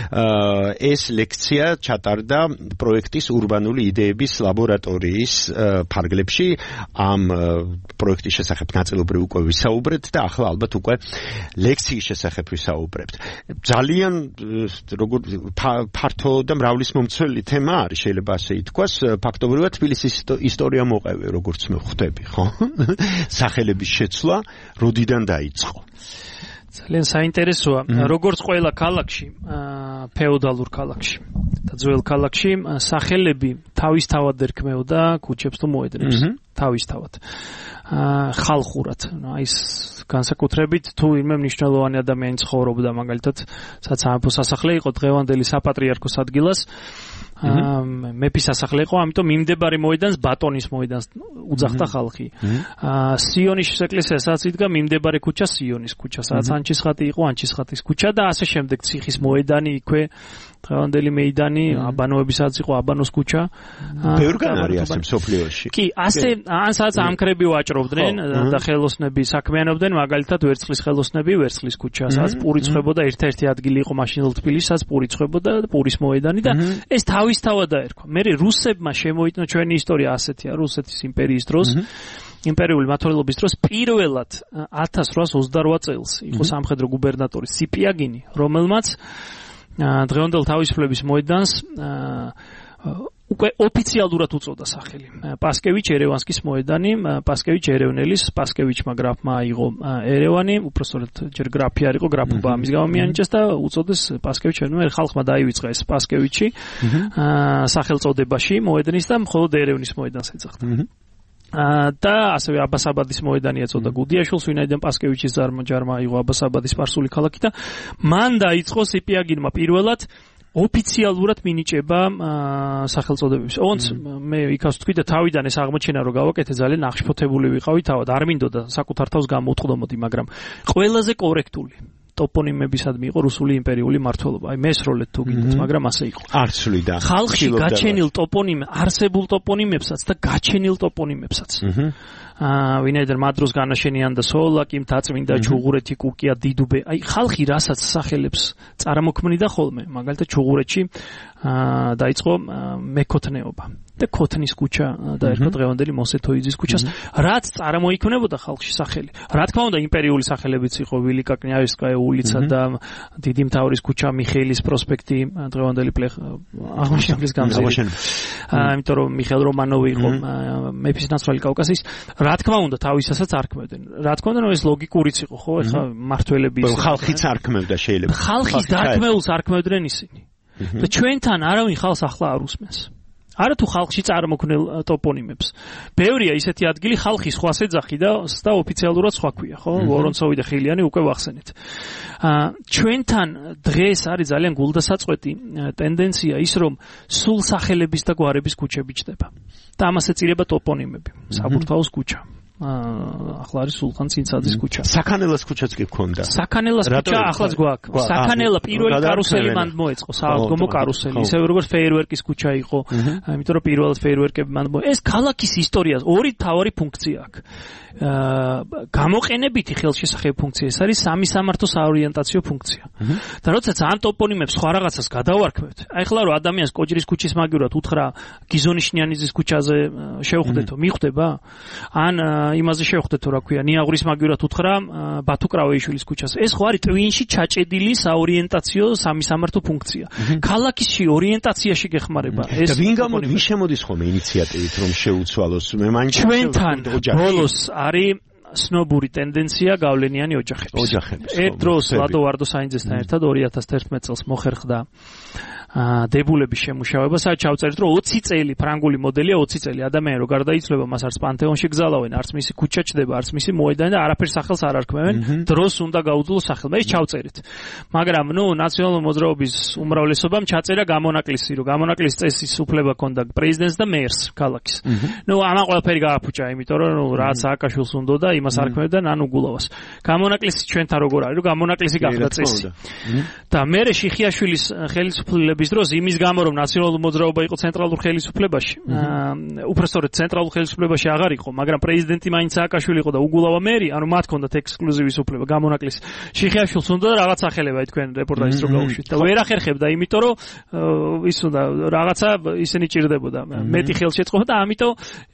B: ეს ლექცია ჩატარდა პროექტის ურბანული იდეების ლაბორატორიის ფარგლებში. ამ პროექტის შესახებ ნაწილობრივ უკვე ვისაუბრეთ და ახლა ალბათ უკვე ლექციის შესახებ ვისაუბრებთ. ძალიან როგორ ფართო და მრავალისმომცველი თემა არის, შეიძლება ასე ითქვას. ფაქტობრივად თბილისის ისტორია მოყევი, როგორც მე ხვდები, ხო? სახელების შეცვლა როდიდან დაიწყო?
H: ძალიან საინტერესოა. როგორც ყველა ქალაქში, ფეოდალურ ქალაქში და ძველ ქალაქში, სახელები თავისთავად ერქმეოდა ქუჩებს თუ მოედნებს. თავისთავად. ხალხურად. აი ეს განსაკუთრებით თუ იმე მნიშვნელოვანი ადამიანი ცხოვრობდა, მაგალითად, საცამეფო სასახლე იყო დღევანდელი საპატრიარქოს ადგილას. მეფის სასახლე იყო, ამიტომ მიმდებარე მოედანს ბატონის მოედანს უძახდა ხალხი. სიონის ეკლესიასაც იდგა მიმდებარე ქუჩა სიონის ქუჩა, სადაც ანჩისხატი იყო ანჩისხატის ქუჩა და ასე შემდეგ ციხის მოედანი იქვე დღევანდელი მეიდანი, აბანოებისაც იყო აბანოს ქუჩა.
B: ბევრგან არის ასე მსოფლიოში.
H: კი, ასე ან სადაც ამქრები ვაჭრობდნენ და ხელოსნები საქმიანობდნენ, მაგალითად ვერცხლის ხელოსნები ვერცხლის ქუჩა, სადაც პური ცხებოდა, ერთ-ერთი ადგილი იყო მაშინდელ თბილისში, სადაც პური ცხებოდა და პურის მოედანი და ეს თავისთავად დაერქვა. მე რუსებმა შემოიტანა ჩვენი ისტორია ასეთია, რუსეთის იმპერიის დროს. იმპერიული მმართველობის დროს პირველად 1828 წელს იყო სამხედრო გუბერნატორი სიპიაგინი, რომელმაც დღევანდელ თავისუფლების მოედანს უკვე ოფიციალურად უწოდა სახელი. პასკევიჩ ერევანსკის მოედანი, პასკევიჩ ერევნელის, პასკევიჩმა გრაფმა აიღო ერევანი, უпроსტოდ ჯერ გრაფი არ იყო, გრაფობა ამის გამო მიანიჭეს და უწოდეს პასკევიჩ ერევანი, ხალხმა დაივიწყა ეს პასკევიჩი სახელწოდებაში მოედნის და მხოლოდ ერევნის მოედანს ეძახდა. და ასევე აბასაბადის მოედანი ეწოდა გუდიაშვილს, ვინაიდან პასკევიჩის ჯარმა აიღო აბასაბადის სპარსული ქალაქი და მან დაიწყო სიპიაგინმა პირველად ოფიციალურად მინიჭება სახელწოდებების. ოღონდ მე იქაც ვთქვი და თავიდან ეს აღმოჩენა რომ გავაკეთე, ძალიან აღშფოთებული ვიყავი თავად. არ მინდოდა საკუთარ თავს გამოუწყდომოდი, მაგრამ ყველაზე კორექტული ტოპონიმებისადმი იყო რუსული იმპერიული მმართველობა. აი მესროლეთ თუ გინდათ, მაგრამ ასე იყო.
B: არცვლიდა.
H: ხალხში გაჩენილ ტოპონიმ, არსებულ ტოპონიმებსაც და გაჩენილ ტოპონიმებსაც. ვინაიდან მათ დროს განაშენიანდა სოლაკი, მთაწმინდა, ჩუღურეთი, კუკია, დიდუბე. აი ხალხი რასაც სახელებს წარმოქმნიდა ხოლმე, მაგალითად ჩუღურეთში დაიწყო მექოთნეობა. და ქოთნის ქუჩა და ერთხელ დღევანდელი მოსეთოიძის ქუჩას, რაც წარმოიქმნებოდა ხალხში სახელი. Რა თქმა უნდა, იმპერიული სახელებიც იყო ვილიკა კნიავსკაია ულიცა და დიდი მთავრის ქუჩა, მიხეილის პროსპექტი, დღევანდელი აღმაშენებლის გამზირი. იმიტომ რომ მიხეილ რომანოვი იყო მეფის ნაცვლად კავკასიის, რა თქმა უნდა, თავისასაც არქმევდნენ. რა თქმა უნდა, ეს ლოგიკურიც იყო, ხო, ეხლა მართველები
B: ხალხიც არქმევდა შეიძლება.
H: ხალხის დარქმეულს არქმევდნენ ისინი. და ჩვენთან არავინ ხალხს ახლა არ უსმენს. არა თუ ხალხში წარმოქმნილ ტოპონიმებს. ბევრია ისეთი ადგილი ხალხის სხვას ეძახი და ოფიციალურად სხვა ქვია, ხო? ვორონცოვი და ხილიანი უკვე ვახსენეთ. ჩვენთან დღეს არის ძალიან გულდასაწყვეტი ტენდენცია ის, რომ სულ სახელების და გვარების ქუჩები ჩდება. და ამას ეწირება ტოპონიმები. საბურთალოს ქუჩა. ახლა არის სულხან ცინცაძის ქუჩა.
B: საქანელას ქუჩაც კი გქონდა.
H: საქანელას ქუჩა ახლაც გვაქვს. საქანელა პირველი კარუსელი მანდ მოეწყო, საავტომობილო კარუსელი. ისევე როგორც ფეიერვერკის ქუჩა იყო, იმიტომ რომ პირველად ფეიერვერკები მანდ მოეწყო. ეს ქალაქის ისტორიას ორი მთავარი ფუნქცია აქვს. გამოყენებითი ხელშესახები ფუნქცია, ეს არის სამისამართო საორიენტაციო ფუნქცია. და როდესაც ამ ტოპონიმებს სხვა რაღაცას გადავარქმევთ, აი ხლა რომ ადამიანს კოჯრის ქუჩის მაგივრად უთხრა გიზონიშნიანიძის ქუჩაზე შევხვდეთო, მიხვდება? ან იმაზე შევხვდეთო, რა ქვია, ნიაღურის მაგივრად უთხრა ბათუ კრავეიშვილის ქუჩაზე. ეს ხო არის ტვინში ჩაჭედილი საორიენტაციო სამისამართო ფუნქცია. ქალაქში ორიენტაციაში გეხმარება.
B: და ვინ შემოდის ხოლმე ინიციატივით რომ შეუცვალოს? მე მაინც
H: ჩვენთან ბოლოს არის სნობური ტენდენცია გავლენიანი ოჯახების. ერთ დროს ლადო ვარდოსაინძესთან ერთად 2011 წელს მოხერხდა დებულების შემუშავება, სადაც ჩავწერეთ, რომ 20 წელი ფრანგული მოდელია, 20 წელი ადამიანი რო გარდაიცვლება, მას არც პანთეონში გზალავენ, არც მისი ქუჩა ჩდება, არც მისი მოედანი და არაფერს სახელს არ არქმევენ, დროს უნდა გაუძლოს სახელმა. ის ჩავწერეთ. მაგრამ ნაციონალური მოძრაობის უმრავლესობამ ჩაწერა გამონაკლისი, რომ გამონაკლისის წესის უფლება ჰქონდა პრეზიდენტს და მერს ქალაქის. ამან ყველაფერი გააფუჭა, იმიტომ რომ რაც სააკაშვილს უნდოდა, იმას არქმევდა ნანუ გულოვას. გამონაკლისი ჩვენთან როგორ არის, რომ გამონაკლისი გახდა წესი. და მერე შიხიაშვილის ხელისუფლების დროს იმის გამო რომ ნაციონალური მოძრაობა იყო ცენტრალურ ხელისუფლებაში, უბრალოდ ცენტრალურ ხელისუფლებაში აღარ იყო, მაგრამ პრეზიდენტი მაინც სააკაშვილი იყო და უგულავა მერი, ანუ მათ ჰქონდათ ექსკლუზივის უფლება, გამონაკლისი. შიხიაშვილს უნდა რაღაც ახელებაი თქვენ რეპორტაჟის რო გავუშვით და ვერ ახერხებდა, იმიტომ რომ ის უნდა რაღაცა ისინი ჭირდებოდა. მეტი ხელშეწყობა და ამიტომ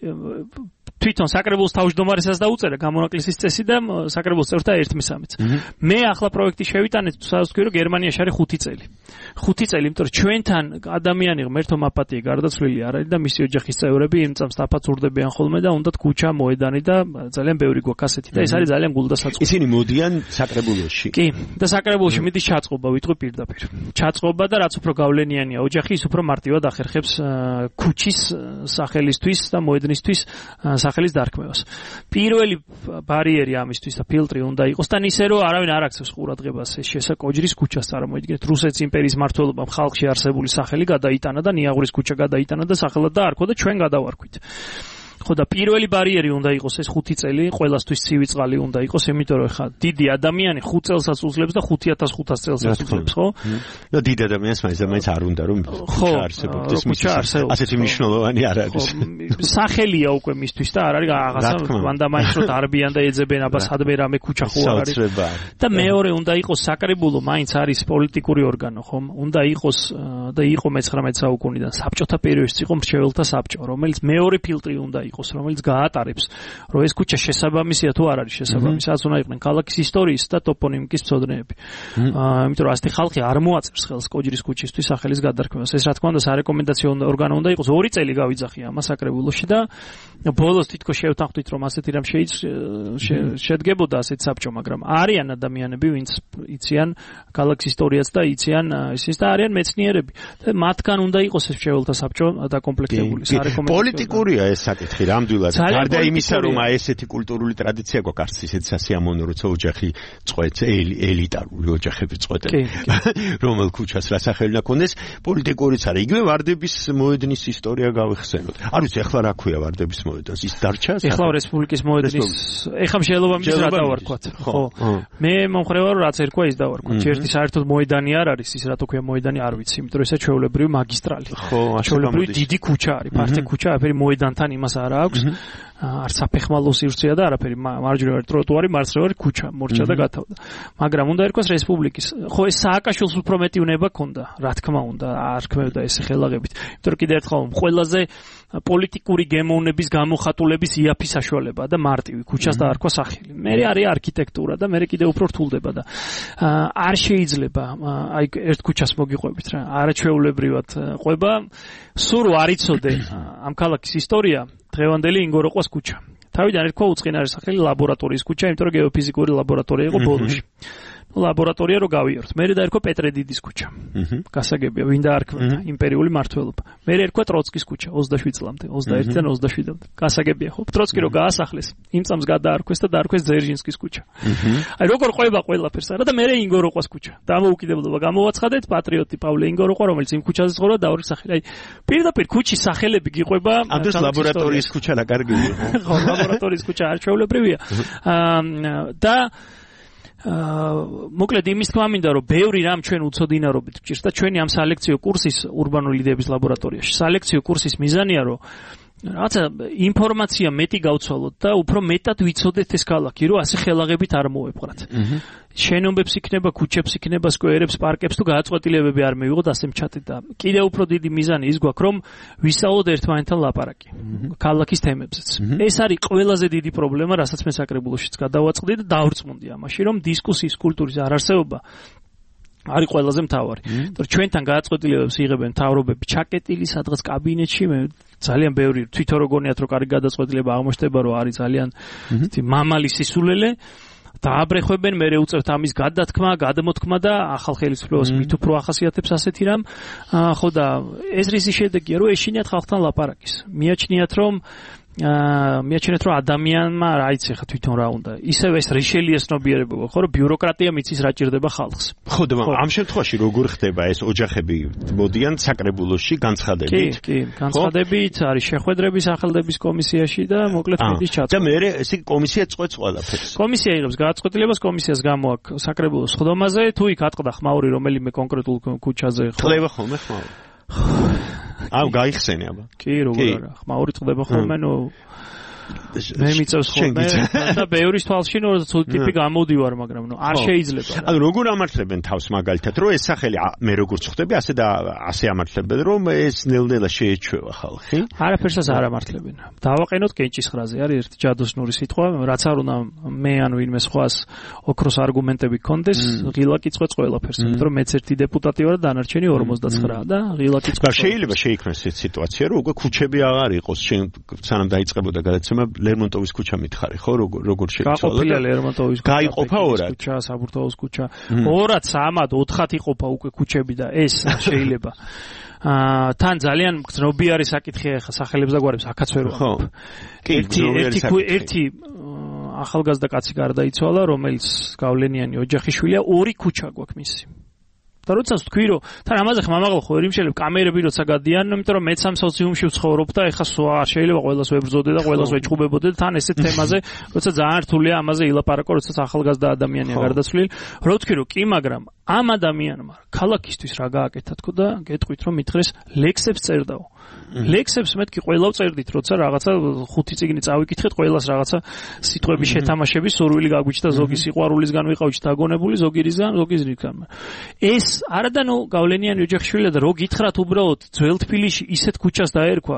H: თვითონ საკრებულოს თავმჯდომარესაც დაუწერა გამონაკლისის წესი და საკრებულოს წევრთა ერთმისამეც. მე ახლა პროექტი შევიტანეთ, სადაც თქვი რომ გერმანიაში არის 5 წელი. 5 წელი, იმიტომ რომ ჩვენთან ადამიანი ღმერთო მაპატიე გარდაცვლილი არ არის და მისი ოჯახის წევრები იმ წამს დაფაცურდებიან ხოლმე და უნდათ ქუჩა, მოედანი და ძალიან ბევრი გვაქვს ასეთი და ეს არის ძალიან გულდასაწყვეტი.
B: ისინი მოდიან საკრებულოში.
H: კი, და საკრებულოში მიდის ჩაწყობა, ვიტყვი პირდაპირ. ჩაწყობა და რაც უფრო გავლენიანია ოჯახი, ის უფრო მარტივად ახერხებს ქუჩის სახელისთვის და მოედნისთვის სახელის დარქმევას. პირველი ბარიერი ამისთვის და ფილტრი უნდა იყოს და ისე რომ არავინ არ აქცევს ყურადღებას ეს შესაკოჯრის ქუჩას წარმოიდგინეთ. რუსეთის იმპერიის მმართველობამ ხალხში არსებული სახელი გადაიტანა და ნიაღურის ქუჩა გადაიტანა და სახელად დაარქვა და ჩვენ გადავარქვით. ხო და პირველი ბარიერი უნდა იყოს ეს 5 წელი, ყველასთვის ცივი წყალი უნდა იყოს, იმიტომ რომ ხა დიდი ადამიანი 5 წელსაც უძლებს და 5500 წელსაც უძლებს, ხო?
B: და დიდი ადამიანს მაინც არ უნდა რომ არსებობდეს მისი ასეთი მნიშვნელოვანი არ არის.
H: სახელია უკვე მისთვის და არ არის რაღაცა ვანდამაინც რომ დარბიან და ეძებენ აბა სადმე რამე ქუჩა ხო არ არის. და მეორე უნდა იყოს საკრებულო, მაინც არის პოლიტიკური ორგანო, ხო? უნდა იყოს და იყო მე-19 საუკუნიდან საბჭოთა პერიოდში იყო მრჩეველთა საბჭო, რომელიც მეორე ფილტრი უნდა იყოს, რომელიც გაატარებს, რომ ეს ქუჩა შესაბამისია თუ არ არის შესაბამისი, რაც უნდა იყვნენ ქალაქის ისტორიის და ტოპონიმიკის მცოდნეები. იმიტომ რომ ასეთი ხალხი არ მოაწერს ხელს კოჯრის ქუჩისთვის სახელის გადარქმევას. ეს რა თქმა უნდა სარეკომენდაციო ორგანო უნდა იყოს. 2 წელი გავიძახია ამას საკრებულოში და ბოლოს თითქოს შევთანხმდით, რომ ასეთი რამ შედგებოდა ასეთ საბჭო, მაგრამ არიან ადამიანები, ვინც იციან ქალაქის ისტორიას და იციან ისიც და არიან მეცნიერები. და მათგან უნდა იყოს ეს მრჩეველთა საბჭო დაკომპლექტებული.
B: პოლიტიკურია ეს საკითხი რამდვილად. გარდა იმისა, რომ ესეთი კულტურული ტრადიცია გვაქვს, ისეთი სასიამოვნო, როცა ოჯახი წყვეტს, ელიტარული ოჯახები წყვეტენ. რომელ ქუჩას რა სახელი უნდა ქონდეს, პოლიტიკურიც არა. იგივე ვარდების მოედნის ისტორია გავიხსენოთ. არ ვიცი, ახლა რა ქვია ვარდების მოედანს? ის დარჩა?
H: ახლა რესპუბლიკის მოედნის ეხლა მსჯელობამდის რა დავარქვათ. ხო. მე მომხრევა რომ რაც ერქვა ის დავარქვათ. ერთი საერთოდ მოედანი არ არის, ის რატო ქვია მოედანი არ ვიცი, იმიტომ რომ ეს ჩვეულებრივი მაგისტრალი.
B: ხო,
H: ჩვეულებრივი დიდი ქუჩა არის, ფართე ქუჩა, აფერი მოედანთან იმას არ არ აქვს. არც საფეხმავლო სივრცეა და არაფერი, მარჯვნივ ტროტუარი, მარცხნივ ქუჩა, მორჩა და გათავდა. მაგრამ უნდა ერქვას რესპუბლიკის. ხო, ეს სააკაშვილს უფრო მეტი უნება ქონდა, რა თქმა უნდა, არ ქმევდა ეს ხელაღებით. იმიტომ რომ კიდე ერთხელ ყველაზე პოლიტიკური გემოვნების გამოხატულების იაფი საშუალება და მარტივი ქუჩას დაარქვა სახელი. მე არის არქიტექტურა და მე კიდე უფრო რთულდება და არ შეიძლება აი ერთ ქუჩას მოგიყვებით რა. არაჩვეულებრივად ყვება. სულ არ იცოდე ამ ქალაქის ისტორია დღევანდელი ინგოროყვას ქუჩა. თავიდან ერქვა უწყინარი სახელი ლაბორატორიის ქუჩა, იმიტომ რომ გეოფიზიკური ლაბორატორია იყო ბორუში. ლაბორატორია რო გავიაროთ. მე დაერქვა პეტრედიდის ქუჩა. გასაგებია, ვინ დაარქმევდა იმპერიული მმართველობა. მე ერქვა ტროცკის ქუჩა 27 წლამდე, 21-დან 27-მდე. გასაგებია ხო? ტროცკი რო გაასახლეს, იმ წამს გადაარქვეს და დაარქვეს ძერჟინსკის ქუჩა. აი როგორ ყვება ყველაფერს არა და მე ინგოროყვას ქუჩა. დამოუკიდებლობა გამოვაცხადეთ, პატრიოტი პავლე ინგოროყვა, რომელიც იმ ქუჩაზე ცხოვრობდა, დაურიგ სახელი. აი პირდაპირ ქუჩის სახელები გიყვება.
B: ამ დროს ლაბორატორიის ქუჩა რა კარგი იყო.
H: ხო, ლაბორატორიის ქუჩა არჩეულებრივია. და მოკლედ იმის თქმა მინდა რომ ბევრი რამ ჩვენ უცოდინარობით გჭირს და ჩვენი ამ სალექციო კურსის ურბანული იდეების ლაბორატორიაში სალექციო კურსის მიზანია რომ რაცა ინფორმაცია მეტი გავცვალოთ და უფრო მეტად ვიცოდეთ ეს ქალაქი რომ ასე ხელაღებით არ მოეპყრათ. შენობებს იქნება, ქუჩებს იქნება, სკვერებს, პარკებს თუ გააწყვეტილებები არ მივიღოთ ასე მჩატეთ და კიდევ უფრო დიდი მიზანი ის გვაქვს რომ ვისწავლოთ ერთმანეთთან ლაპარაკი ქალაქის თემებზეც. ეს არის ყველაზე დიდი პრობლემა, რასაც მე საკრებულოშიც გადავაწყდი და დავრწმუნდი ამაში რომ დისკუსიის კულტურის არარსებობა არის ყველაზე მთავარი. იმიტომ ჩვენთან გააწყვეტილებებს იღებენ მთავრობები ჩაკეტილი სადღაც კაბინეტში, მე ძალიან ბევრი თვითონ როგორნიათ რომ კარგი გადაწყვეტილება აღმოჩნდება რომ არის ძალიან მამალი სისულელე დააბრეხვებენ, მე უწევთ ამის გადათქმა, გადმოთქმა და ახალ ხელისუფლებას მით უფრო ახასიათებს ასეთი რამ. ხო და ეს რისი შედეგია, რომ ეშინიათ ხალხთან ლაპარაკის. მიაჩნიათ რომ ადამიანმა რა იცი ხა თვითონ რა უნდა. ისევ ეს რიშელიეს ცნობიერებობა, ხო, რომ ბიუროკრატია მიცის რა ჭირდება ხალხს.
B: ხო და ამ შემთხვევაში როგორ ხდება ეს ოჯახები მოდიან საკრებულოში განცხადებით?
H: კი, განცხადებით, არის შეხვედრები სახელმწიფოს კომისიაში და მოკლედ მიდის ჩაწერა.
B: და მე ესე კომისია წყვეტს ყველაფერს.
H: კომისია იღებს გადაწყვეტილებას, კომისიას გამოაქვს საკრებულოს სხდომაზე, თუ იქ ატყდა ხმაური რომელიმე კონკრეტულ ქუჩაზე, ხო.
B: ხდება ხოლმე ხმაური. აუ გაიხსენე აბა.
H: კი, როგორ არა. ხმაური წდება ხოლმე, ნუ მე მიწევს ხოლმე და ბევრის თვალში ნუ ტიპი გამოდივარ, მაგრამ ნუ არ შეიძლება.
B: ანუ როგორ ამართლებენ თავს მაგალითად, რომ ეს სახელი მე როგორც ხვდები, ასე და ასე ამართლებენ, რომ ეს ნელ-ნელა შეეჩვევა ხალხი?
H: არაფერსას არ ამართლებენ. დავაყენოთ კენჭისხრაზე, არის ერთი ჯადოსნური სიტყვა, რაც არ უნდა მე ან ვინმე სხვას ოქროს არგუმენტები გქონდეს, ღილა კიცხვეც ყველაფერს, იმიტომ რომ მეც ერთი დეპუტატი ვარ და დანარჩენი 49 და ღილა კიცხვეც.
B: შეიძლება შეიქმნას ეს სიტუაცია, რომ უკვე ქუჩები აღარ იყოს, სანამ დაიწყებოდა გადაცემა ლერმონტოვის ქუჩა მითხარი, ხო, როგორ შეიცვალა?
H: გაყოფილია ლერმონტოვის ქუჩა.
B: გაიყოფა ორად.
H: ქუჩა, საბურთალოს ქუჩა. ორად, სამად, 4-ად იყოფა უკვე ქუჩები და ეს შეიძლება. თან ძალიან გრძნობიარი საკითხია ახლა სახელებს და გვარებს აქაც ვერ ვამბობ. ერთი ახალგაზრდა კაცი გარდაიცვალა, რომელიც გავლენიანი ოჯახიშვილია, 2 ქუჩა გვაქვს მისი. და როდესაც თქვი რომ თან ამაზე ხმამაღლა ხო ვერ იმშელებ კამერები როცა გადიან, იმიტომ რომ მეც ამ სოციუმში ვცხოვრობ და ეხა არ შეიძლება ყველას ვებრძოდე და ყველას ვეჭუბებოდე და თან ესეთ თემაზე, როცა ძალიან რთულია ამაზე ილაპარაკო, როდესაც ახალგაზრდა ადამიანია გარდაცვლილი, რო თქვი რომ კი, მაგრამ ამ ადამიანმა ქალაქისთვის რა გააკეთა თქო და გეტყვით რომ მითხრეს ლექსებს წერდაო. ლექსებს მეთქი ყველა წერდით, როცა რაღაცა 5 წიგნი წავიკითხეთ, ყველას რაღაცა სიტყვების შეთამაშების სურვილი გაგვიჩნდა, ზოგი სიყვარულისგან ვიყავით დაგონებული, ზოგი რისგან, ზოგი რისგან. ეს არადანო გავლენიანი ოჯახიშვილია და რო გითხრათ უბრალოდ ძველ თბილისში ისეთ ქუჩას დაერქვა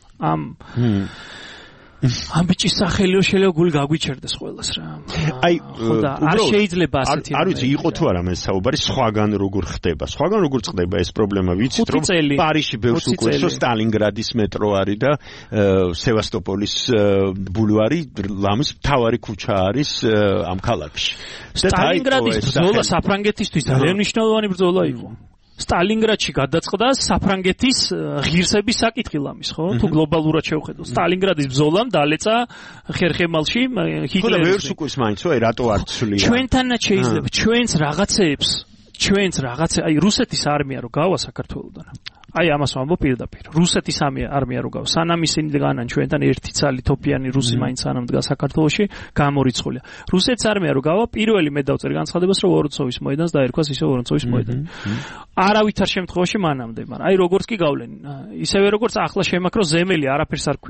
H: ამ ბიჭის სახელი შეიძლება გული გაგვიჩერდეს ყველას რა.
B: აი,
H: არ შეიძლება ასეთი.
B: არ ვიცი, იყო თუ არა მე საუბარი სხვაგან როგორ ხდება. სხვაგან როგორ წყდება ეს პრობლემა, ვიცით რომ პარიზში ბევრს უკვე სტალინგრადის მეტრო არის და სევასტოპოლის ბულვარი, ლამის მთავარი ქუჩა არის ამ ქალაქში.
H: სტალინგრადის ბრძოლა საფრანგეთისთვის ძალიან მნიშვნელოვანი ბრძოლა იყო. სტალინგრადში გადაწყდა საფრანგეთის ღირსების საკითხი ლამის, ხო? თუ გლობალურად შევხედოთ. სტალინგრადის ბრძოლამ დალეცა ხერხემალში ჰიტლერის.
B: ხო, ვერს უკვის მაინც, აი რატო არ ცვლია?
H: ჩვენთანაც შეიძლება, ჩვენს რაღაცე, აი რუსეთის არმია რო გავა საქართველოდან. აი ამას ვამბობ პირდაპირ. რუსეთის არმია რო გავა. სანამ ისინი დგანან ჩვენთან ერთი ცალი თოფიანი რუსი მაინც სანამ დგა საქართველოში, გამორიცხულია. რუსეთის არმია რო გავა, პირველი მე დავწერ განცხადებას, რომ ვორონცოვის მოედანს დაერქვას ისე ვორონცოვის მოედანი. არავითარ შემთხვევაში მანამდე, მაგრამ აი როგორც კი გავლენ, ისევე როგორც ახლა შემაქრო ზემელი არაფერს არ ქვია.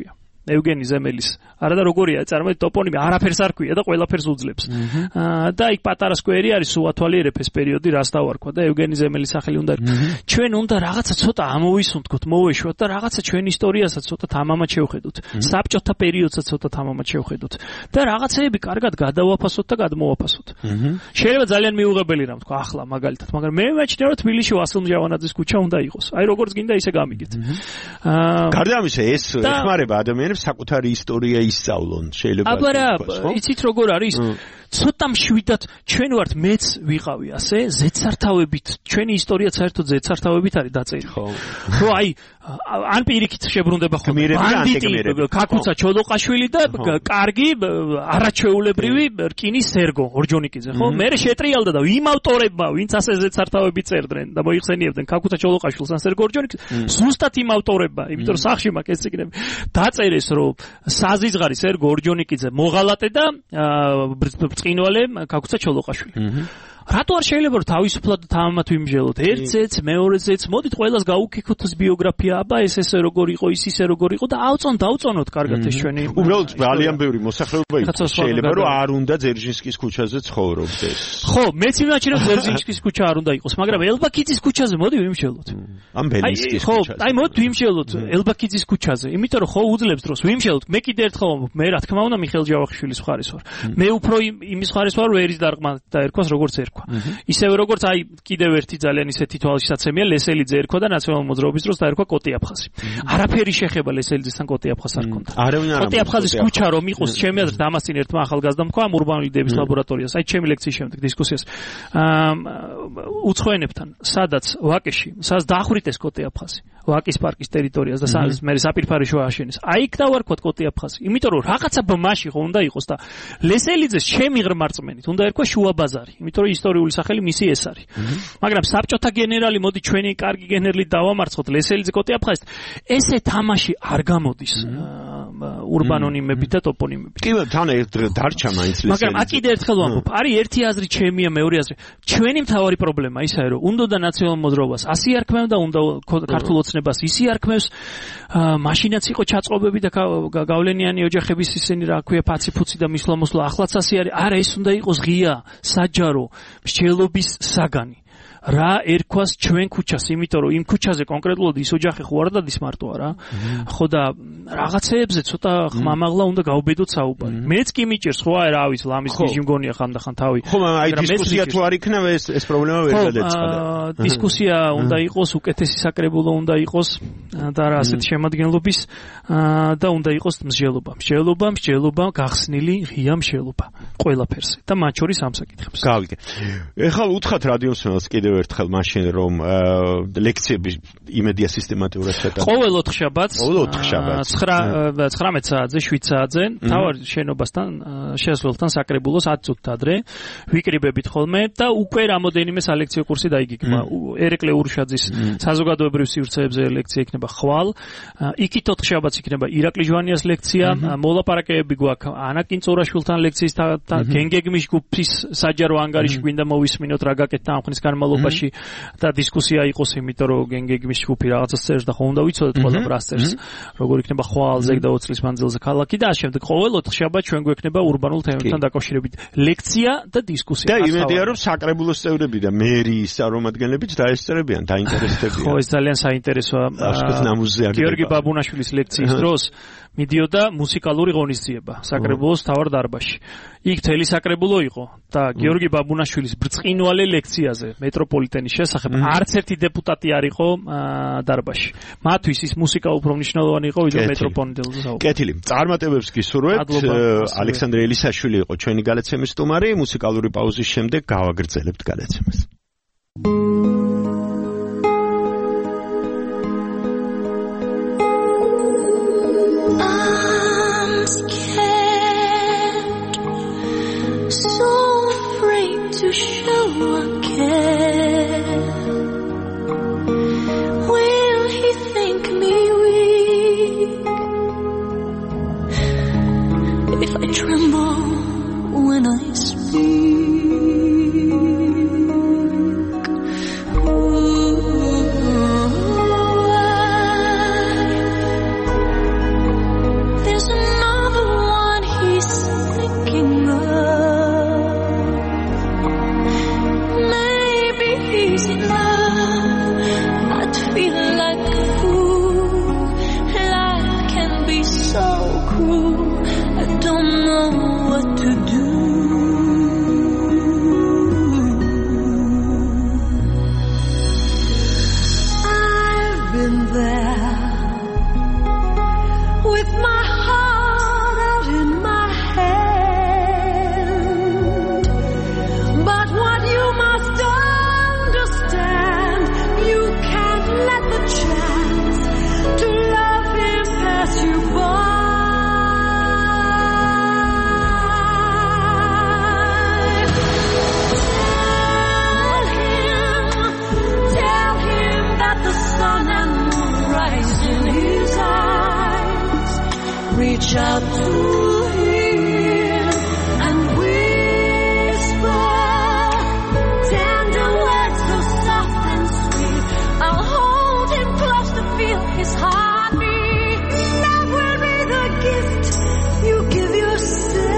H: ევგენი ზემელის. არა და როგორია წარმოიდგინეთ ტოპონიმი არაფერს არ ქვია და ყველაფერს უძლებს. და იქ პატარა სკვერი არის სუათვალი ერეფეს პერიოდი რას დავარქვა და ევგენი ზემელის სახელი უნდა ჩვენ უნდა რაღაცა ცოტა ამოვისუნთქოთ, მოვეშვათ და რაღაცა ჩვენ ისტორიასაც ცოტა თამამად შევხედოთ. საბჭოთა პერიოდსაც ცოტა თამამად შევხედოთ და რაღაცეები კარგად გადავაფასოთ და გადმოვაფასოთ. შეიძლება ძალიან მიუღებელი რამ თქვა ახლა მაგალითად, მაგრამ მე მეჩნია რომ თბილისში ვასილ მჟავანაძის ქუჩა უნდა იყოს. აი როგორც გინდა ისე გამიგეთ.
B: გარდა ამისა ეს ეხმარება ადამიანებს საკუთარი ისტორია ისწავლონ, შეიძლება.
H: აბარა, იცით როგორ არის? ცოტა მშვიდად ჩვენ ვართ მეც ვიყავი ასე ზეცართავებით ჩვენი ისტორია საერთოდ ზეცართავებით არის დაწერილი. ხო აი ან პირიქით შებრუნდება ხოლმე ბანდიტი კაკუცა ჩოლოყაშვილი და კარგი არაჩვეულებრივი რკინის სერგო ორჯონიკიძე ხო მე შეტრიალდა და იმ ავტორებმა ვინც ასე ზეცართავებით წერდნენ და მოიხსენიებდნენ კაკუცა ჩოლოყაშვილს ან სერგო ორჯონიკიძე ზუსტად იმ ავტორებმა იმიტომ რომ სახში მაქვს ეს ციგნები დაწერეს რომ საზიზღარი სერგო ორჯონიკიძე მოღალატე და წინვალე კაკუცა ჩოლოყაშვილი რატო არ შეიძლება რომ თავისუფლად თამამად ვიმჟელოთ ერთზეც მეორეზეც მოდით ყველას გაუქიქოთ ეს ბიოგრაფია აბა ეს ესე როგორ იყო ის ისე როგორ იყო და დავწონოთ კარგად ეს ჩვენი
B: უბრალოდ ძალიან ბევრი მოსახლეობა იყო შეიძლება რომ არ უნდა ძერჟინსკის ქუჩაზე ცხოვრობდეს
H: ხო მეც იმაჩნევ რომ ძერჟინსკის ქუჩა არ უნდა იყოს მაგრამ ელბაკიძის ქუჩაზე მოდი ვიმჟელოთ
B: ამ ბელინსკის ქუჩაზე
H: აი მოდი ვიმჟელოთ ელბაკიძის ქუჩაზე იმიტომ რომ ხო უძლებს დროს ვიმჟელოთ მე კიდე ერთხელ მე რა თქმა უნდა მიხეილ ჯავახიშვილის მხარეს ვარ მე უფრო იმის მხარეს ვარ რომ ერის დარყმა დაერქვას როგორც ისევე როგორც აი კიდევ ერთი ძალიან ისეთი თვალშისაცემია ლესელიძე ერქვა და ნაციონალურ მოძრაობის დროს დაერქვა კოტი აფხაზი. არაფერი შეხება ლესელიძესთან კოტი აფხაზს არ ჰქონდა. კოტი აფხაზის ქუჩა რომ იყოს ჩემი აზრით ამას წინ ერთმა ახალგაზრდამ თქვა ამ ურბანული იდეების ლაბორატორიას. აი ჩემი ლექციის შემდეგ დისკუსიას. უცხოენებთან სადაც ვაკეში, სადაც დაახვრიტეს კოტი აფხაზი. ვაკის პარკის ტერიტორიას და მე საპირფარი შუა აშენეს. აი იქ დავარქვათ კოტი აფხაზი. იმიტომ რომ რაღაცა ბმაში ხო უნდა იყოს და ლესელიძეს ჩემი ღრმა რწმენით უნდა ერქვა შუა ბაზარი. იმიტომ რომ ისტორიული სახელი მისი ეს არის. მაგრამ საბჭოთა გენერალი მოდი ჩვენი კარგი გენერლით დავამარცხოთ ლესელიძე კოტი აფხაზით. ესე თამაში არ გამოდის ურბანონიმებით და ტოპონიმებით.
B: კი, თან დარჩა მაინც ლესელიძე.
H: მაგრამ აქ კიდე ერთხელ ვამბობ, არის ერთი აზრი ჩემია, მეორე აზრი. ჩვენი მთავარი პრობლემა ისაა, რომ უნდა და ნაციონალურ მოძრაობას ასე არქმევს და უნდა ქართულ ოცნებას ისე არქმევს. მაშინაც იყო ჩაწყობები და გავლენიანი ოჯახების ისინი რა ქვია ფაციფუცი და მისლამოსლა ახლაც ასე არის. არა, ეს უნდა იყოს ღია, საჯარო, მსჯელობის საგანი. რა ერქვას ჩვენ ქუჩას, იმიტომ რომ იმ ქუჩაზე კონკრეტულად ის ოჯახი ხო არ დადის მარტო არა. ხო და რაღაცეებზე ცოტა ხმამაღლა უნდა გავბედოთ საუბარი. მეც კი მიჭერს ხო აი რა ვიცი ლამის გიჟი მგონია ხანდახან თავი.
B: ხო აი დისკუსია თუ არ იქნება ეს პრობლემა ვერ გადაწყდა.
H: დისკუსია უნდა იყოს, უკეთესი საკრებულო უნდა იყოს და რა ასეთ შემადგენლობის და უნდა იყოს მსჯელობა, გახსნილი ღია მსჯელობა ყველაფერზე და მათ შორის ამ საკითხებს.
B: გავიგე. ეხლა უთხრათ რადიოსმენელს კიდევ ერთხელ მაშინ რომ ლექციები იმედია სისტემატურად შეტანილია.
H: ყოველ 4 შაბათს 19 საათზე 7 საათზე თავარ შენობასთან შესასვლელთან საკრებულოს 10 წუთით ადრე ვიკრიბებით ხოლმე და უკვე რამოდენიმე სალექციო კურსი დაიგეგმა. ერეკლე ურშაძის საზოგადოებრივ სივრცეებზე ლექცია იქნება ხვალ. იქით 4 შაბათს იქნება ირაკლი ჟვანიას ლექცია, მოლაპარაკებები გვაქვს ანაკინ წორაშვილთან ლექციის გენგეგმის ჯგუფის საჯარო ანგარიში გვინდა მოვისმინოთ რა გაკეთდა ამ ხნის განმავლობაში და დისკუსია იყოს, იმიტომ რომ გენგეგმის ჯგუფი რაღაცას წერს და ხო უნდა ვიცოდეთ ყველა რას წერს. როგორ იქნება ხვალზე და 20 წლის მანძილზე ქალაქი და ამ შემდეგ ყოველ 4 შაბათს ჩვენ გვექნება ურბანულ თემებთან დაკავშირებით ლექცია და დისკუსია.
B: და იმედია რომ საკრებულოს წევრები და მერიის წარმომადგენლებიც დაესწრებიან, დაინტერესდებიან.
H: ხო, ეს ძალიან საინტერესოა. გიორგი ბაბუნაშვილის ლექციის დროს მიდიოდა მუსიკალური ღონისძიება საკრებულოს მთავარ დარბაზში. იქ მთელი საკრებულო იყო და გიორგი ბაბუნაშვილის ბრწყინვალე ლექციაზე მეტროპოლიტენის შესახებ არც ერთი დეპუტატი არ იყო დარბაზში. მათთვის ის მუსიკა უფრო მნიშვნელოვანი იყო ვიდრე მეტროპოლიტენზე საუბარი.
B: კეთილი. წარმატებებს გისურვებთ. ალექსანდრე ელისაშვილი იყო ჩვენი გადაცემის სტუმარი. მუსიკალური პაუზის შემდეგ გავაგრძელებთ გადაცემას.
M: So afraid to show I care. Will he think me weak if I tremble when I speak? There's reach out to him and whisper tender words so soft and sweet. I'll hold him close to feel his heartbeat. That will be the gift you give yourself.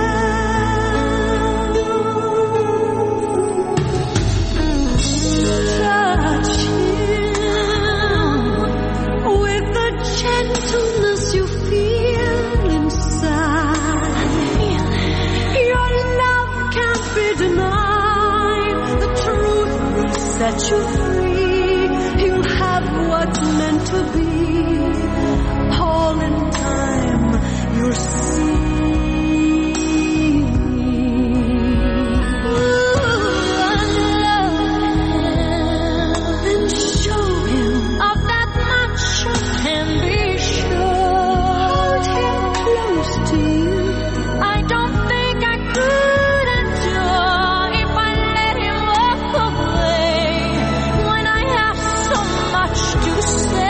M: Touch him with the gentleness you feel inside. Your love can't be denied. The truth will set you free. You'll have what's meant to be. All in time you'll see. And show him of that much you can be sure. Hold him close to you. I don't think I could endure if I let him walk away when I have so much to say.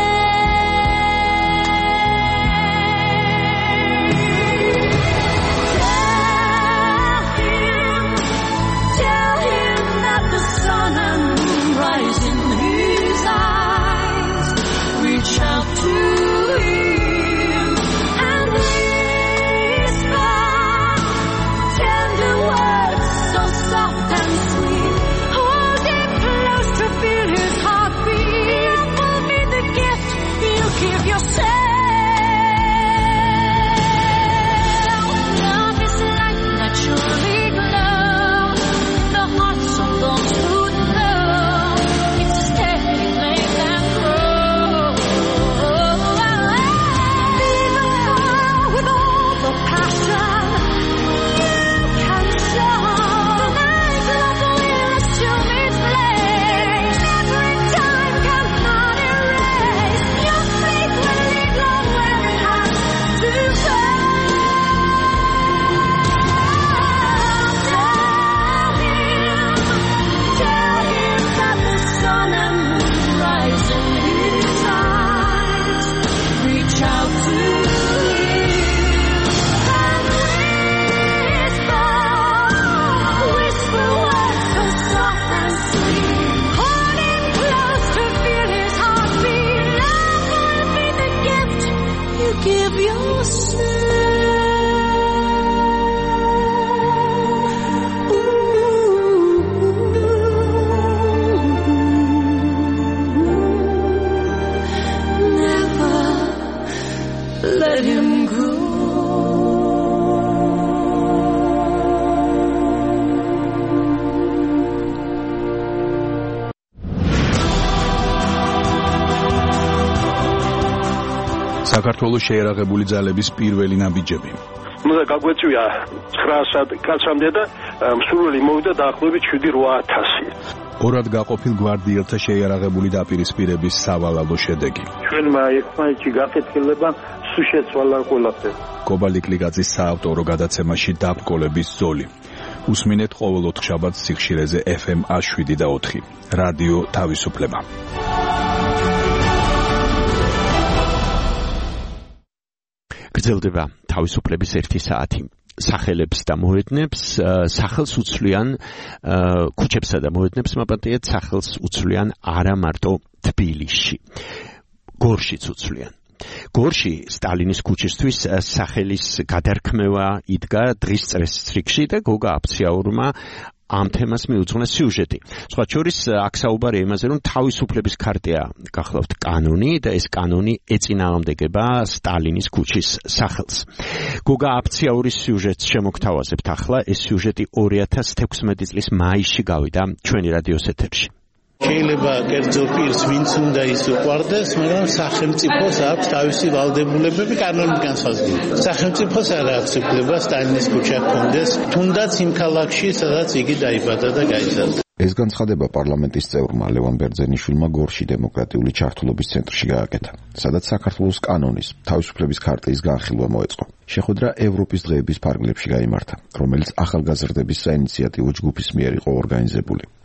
M: Tell him that the sun and moon rise in his eyes. Reach out to him and whisper tender words so soft and sweet. Hold him close to feel his heartbeat. That will be the gift you give yourself. Love is like naturally glow. The hearts of those who know. It's a steady flame that grows. Even though with all the passion you can show, tonight's love will assume its place. Every time cannot erase. Your faith will lead long where it has to go. Tell him that the sun and moon rise in his eyes. Reach out to him and whisper words so soft and sweet. Hold him close to feel his heartbeat. Love will be the gift you give Never let him go.
A: საქართველოს შეერაღებული ძალების პირველი ნაბიჯები.
N: უნდა გაგვეწვია 900 კაცამდე და მსურველი მოვიდა დაახლოებით 7-8000.
A: ორად გაყოფილ გვარდიელთა შეიარაღებული დაპირისპირების სავალალო შედეგი.
N: ჩვენმა ერთმანეთში გაკეთილება სულ შეცვალა ყველაფერი.
A: კობალიკლიძის საავტორო გადაცემაში დაბრკოლების ზოლი. უსმინეთ ყოველ 4 შაბათს სიხშირეზე FM 107 და 4. რადიო თავისუფლება.
B: გრძელდება თავისუფლების 1 საათი. სახელებს და მოედნებს სახელს უცვლიან ქუჩებსა და მოედნებს მაპატიეთ სახელს უცვლიან არა მარტო თბილისში. გორშიც უცვლიან. გორში სტალინის ქუჩისთვის სახელის გადარქმევა იდგა დღის წესრიგში და გოგა აფციაურმა ამ თემას მიუძღვნა სიუჟეტი. სხვა შორის აქ საუბარია იმაზე, რომ თავისუფლების ქარტია გახლავთ კანონი და ეს კანონი ეწინააღმდეგება სტალინის ქუჩის სახელს. გოგა აფციაურის სიუჟეტს შემოგთავაზებთ ახლა. ეს სიუჟეტი 2016 წლის მაისში გავიდა ჩვენი რადიოს ეთერში.
O: შეიძლება კერძო პირს ვინც უნდა ის უყვარდეს, მაგრამ სახელმწიფოს აქვს თავისი ვალდებულებები კანონით განსაზღვრული. სახელმწიფოს არ აქვს უფლება სტალინის ქუჩა ჰქონდეს, თუნდაც იმ ქალაქში, სადაც იგი დაიბადა და გაიზარდა.
P: ეს განცხადება პარლამენტის წევრმა ლევან ბერძენიშვილმა გორში დემოკრატიული ჩართულობის ცენტრში გააკეთა, სადაც საქართველოს კანონის თავისუფლების ქარტიის განხილვა მოეწყო. შეხვედრა ევროპის დღეების ფარგლებში გაიმართა, რომელიც ახალგაზრდების საინიციატივო ჯგუფის მიერ იყო ორგანიზებული.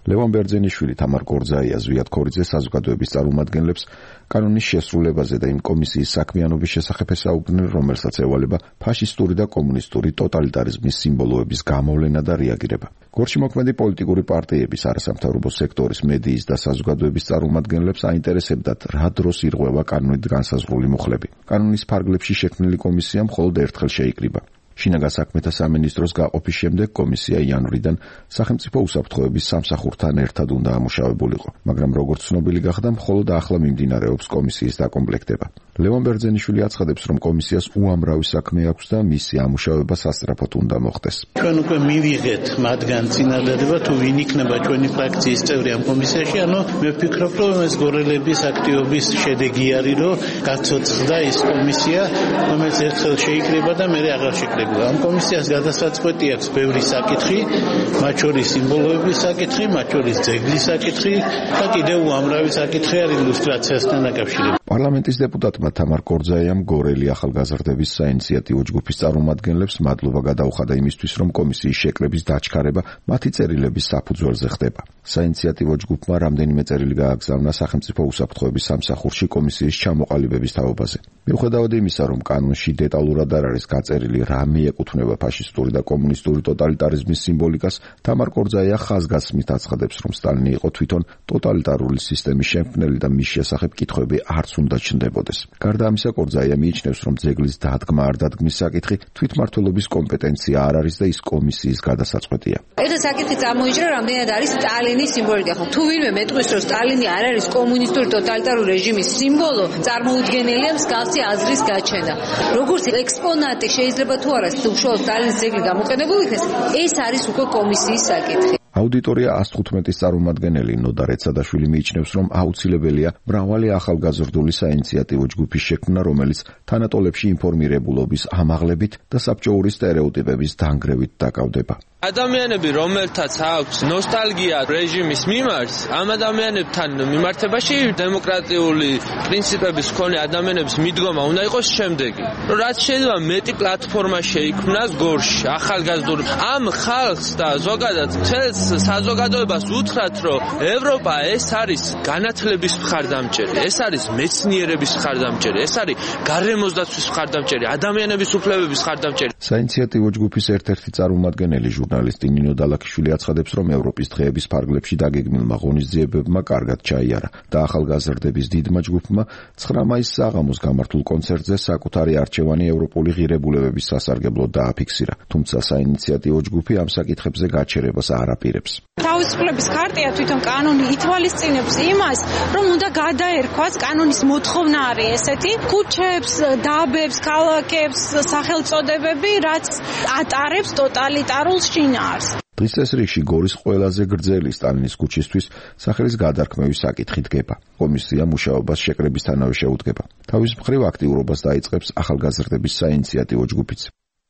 P: ლევან ბერძენიშვილი, თამარ კორძაია, ზვიად ქორიძე საზოგადოების წარმომადგენლებს კანონის შესრულებაზე და იმ კომისიის საქმიანობის შესახებ ესაუბრნენ, რომელსაც ევალება ფაშისტური და კომუნისტური ტოტალიტარიზმის სიმბოლოების გამოვლენა და რეაგირება. გორში მოქმედი პოლიტიკური პარტიების, არასამთავრობო სექტორის, მედიის და საზოგადოების წარმომადგენლებს აინტერესებდათ, რა დროს ირღვევა კანონით განსაზღვრული მუხლები. კანონის ფარგლებში შექმნილი კომისია მხოლოდ ერთხელ შეიკრიბა. შინაგან საქმეთა სამინისტროს გაყოფის შემდეგ კომისია იანვრიდან სახელმწიფო უსაფრთხოების სამსახურთან ერთად უნდა ამუშავებულიყო, მაგრამ როგორც ცნობილი გახდა, მხოლოდ ახლა მიმდინარეობს კომისიის დაკომპლექტება. ლევან ბერძენიშვილი აცხადებს, რომ კომისიას უამრავი საქმე აქვს და მისი ამუშავება სასწრაფოდ უნდა მოხდეს.
O: ჩვენ უკვე მივიღეთ მათგან წინადადება, თუ ვინ იქნება ჩვენი ფრაქციის წევრი ამ კომისიაში, ანუ მე ვფიქრობ, რომ ეს გორელების აქტივობის შედეგი არის, რომ გაცოცხლდა ის კომისია, რომელიც ერთხელ შეიკრიბა და მერე აღარ შეიკრიბა. ამ კომისიას გადასაწყვეტი აქვს ბევრი საკითხი, მათ შორის სიმბოლოების საკითხი, მათ შორის ძეგლის საკითხი და კიდევ უამრავი საკითხი არის ილუსტრაციასთან დაკავშირებული.
P: პარლამენტის დეპუტატმა თამარ კორძაიამ გორელი ახალგაზრდების საინიციატივო ჯგუფის წარმომადგენლებს მადლობა გადაუხადა იმისთვის, რომ კომისიის შეკრების დაჩქარება მათი წერილების საფუძველზე ხდება. საინიციატივო ჯგუფმა რამდენიმე წერილი გააგზავნა სახელმწიფო უსაფრთხოების სამსახურში კომისიის ჩამოყალიბების თაობაზე. მიუხედავად იმისა, რომ კანონში დეტალურად არ არის გაწერილი რა მიეკუთვნება ფაშისტური და კომუნისტური ტოტალიტარიზმის სიმბოლიკას, თამარ კორძაია ხაზგასმით აცხადებს, რომ სტალინი იყო თვითონ ტოტალიტარული სისტემის შემქმნელი და მის შესახებ კითხვები არც უნდა ჩნდებოდეს. გარდა ამისა, კორძაია მიიჩნევს, რომ ძეგლის დადგმა არ დადგმის საკითხი თვითმმართველობის კომპეტენცია არ არის და ის კომისიის გადასაწყვეტია.
Q: ეს საკითხი წარმოიჭრა, რამდენად არის სტალინის სიმბოლიკა. ხო, თუ ვინმე მეტყვის, რომ სტალინი არ არის კომუნისტური ტოტალიტარული რეჟიმის სიმბოლო, წარმოუდგენელია მსგავსი აზრის გაჩენა. როგორც ექსპონატი შეიძლება თუ არა უშუალოდ სტალინის ძეგლი გამოყენებული იქნეს, ეს არის უკვე კომისიის საკითხი.
P: აუდიტორია 115-ის წარმომადგენელი ნოდა რეცადაშვილი მიიჩნევს, რომ აუცილებელია მრავალი ახალგაზრდული საინიციატივო ჯგუფის შექმნა, რომელიც თანატოლებში ინფორმირებულობის ამაღლებით და საბჭოური სტერეოტიპების დანგრევით დაკავდება.
R: ადამიანები, რომელთაც აქვს ნოსტალგია რეჟიმის მიმართ, ამ ადამიანებთან მიმართებაში დემოკრატიული პრინციპების მქონე ადამიანების მიდგომა უნდა იყოს შემდეგი. რაც შეიძლება მეტი პლატფორმა შეიქმნას გორში, ახალგაზრდულ ამ ხალხს და ზოგადად მთელს საზოგადოებას უთხრათ, რომ ევროპა ეს არის განათლების მხარდამჭერი, ეს არის მეცნიერების მხარდამჭერი, ეს არის გარემოს დაცვის მხარდამჭერი, ადამიანების უფლებების მხარდამჭერი.
P: საინიციატივო ჯგუფის ერთ-ერთი წარმომადგენელი ჟურნალისტი ნინო დალაქიშვილი აცხადებს, რომ ევროპის დღეების ფარგლებში დაგეგმილმა ღონისძიებებმა კარგად ჩაიარა და ახალგაზრდების დიდმა ჯგუფმა 9 მაისს საღამოს გამართულ კონცერტზე საკუთარი არჩევანი ევროპული ღირებულებების სასარგებლოდ დააფიქსირა. თუმცა საინიციატივო ჯგუფი ამ საკითხებზე გაჩერებას არ აპირებს.
S: თავისუფლების ხარტია თვითონ კანონი ითვალისწინებს იმას, რომ უნდა გადაერქვას კანონის მოთხოვნა არის ესეთი, ქუჩებს, დაბებს, ქალაქებს, სახელწოდებები, რაც ატარებს ტოტალიტარულ შინაარს.
P: დღის წესრიგში გორის ყველაზე გრძელი სტალინის ქუჩისთვის სახელის გადარქმევის საკითხი დგება. კომისია მუშაობას შეკრებისთანავე შეუდგება. თავის მხრივ აქტიურობას დაიწყებს ახალგაზრდების საინიციატივო ჯგუფიც.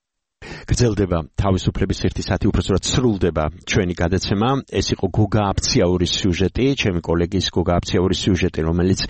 B: გრძელდება თავისუფლების 1 საათი, უпростоრად სრულდება ჩვენი გადაცემა. ეს იყო გოგა აფციაურის სიუჟეტი, ჩემი კოლეგის გოგა აფციაურის სიუჟეტი, რომელიც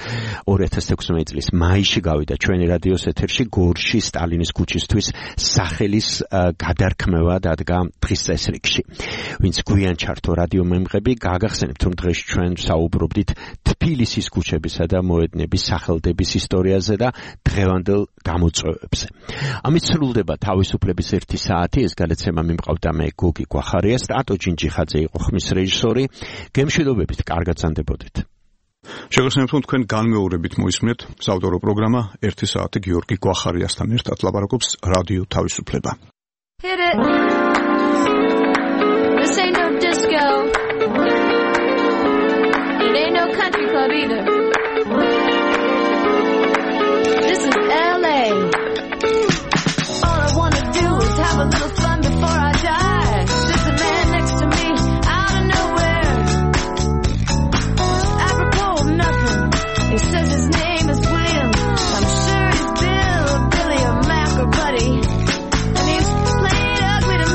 B: 2016 წლის მაისში გავიდა ჩვენი რადიოს ეთერში. გორში სტალინის ქუჩისთვის სახელის გადარქმევა დადგა დღის წესრიგში. ვინც გვიან ჩართო რადიო მემღები, გაგახსენებთ, რომ დღეს ჩვენ საუბრობდით თბილისის ქუჩებისა და მოედნების სახელდების ისტორიაზე და დღევანდელ გამოწვევებზე. ამით სრულდება თავისუფლების 1 საათი. ეს გადაცემა მიმყავდა მე გოგი გვახარია, სტატო ჯინჯიხაძე იყო ხმის რეჟისორი. გემშვიდობებით, კარგად ზანდებოდეთ.
A: შეგახსენებთ, რომ თქვენ განმეორებით მოისმენთ საავტორო პროგრამა 1 საათი გიორგი გვახარიასთან ერთად ლაპარაკობს რადიო თავისუფლება.
M: Hit it. This ain't no disco. It ain't no country club either. This is LA. All I wanna do is have a little fun before I die. There's a man next to me out of nowhere. Apropos of nothing. He says his name is William. I'm sure he's Bill or Billy or Mac or Buddy. And he's played ugly to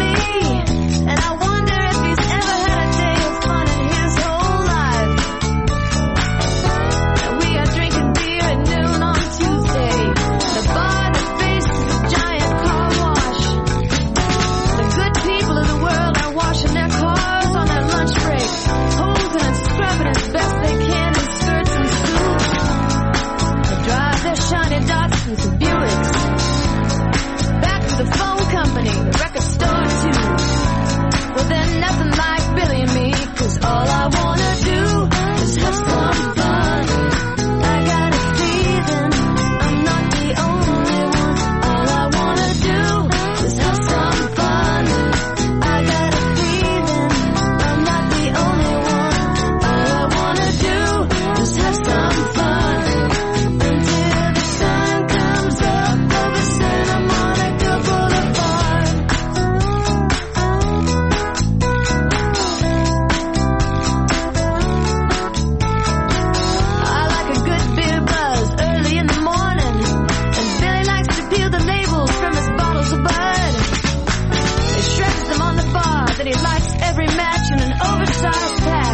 M: I said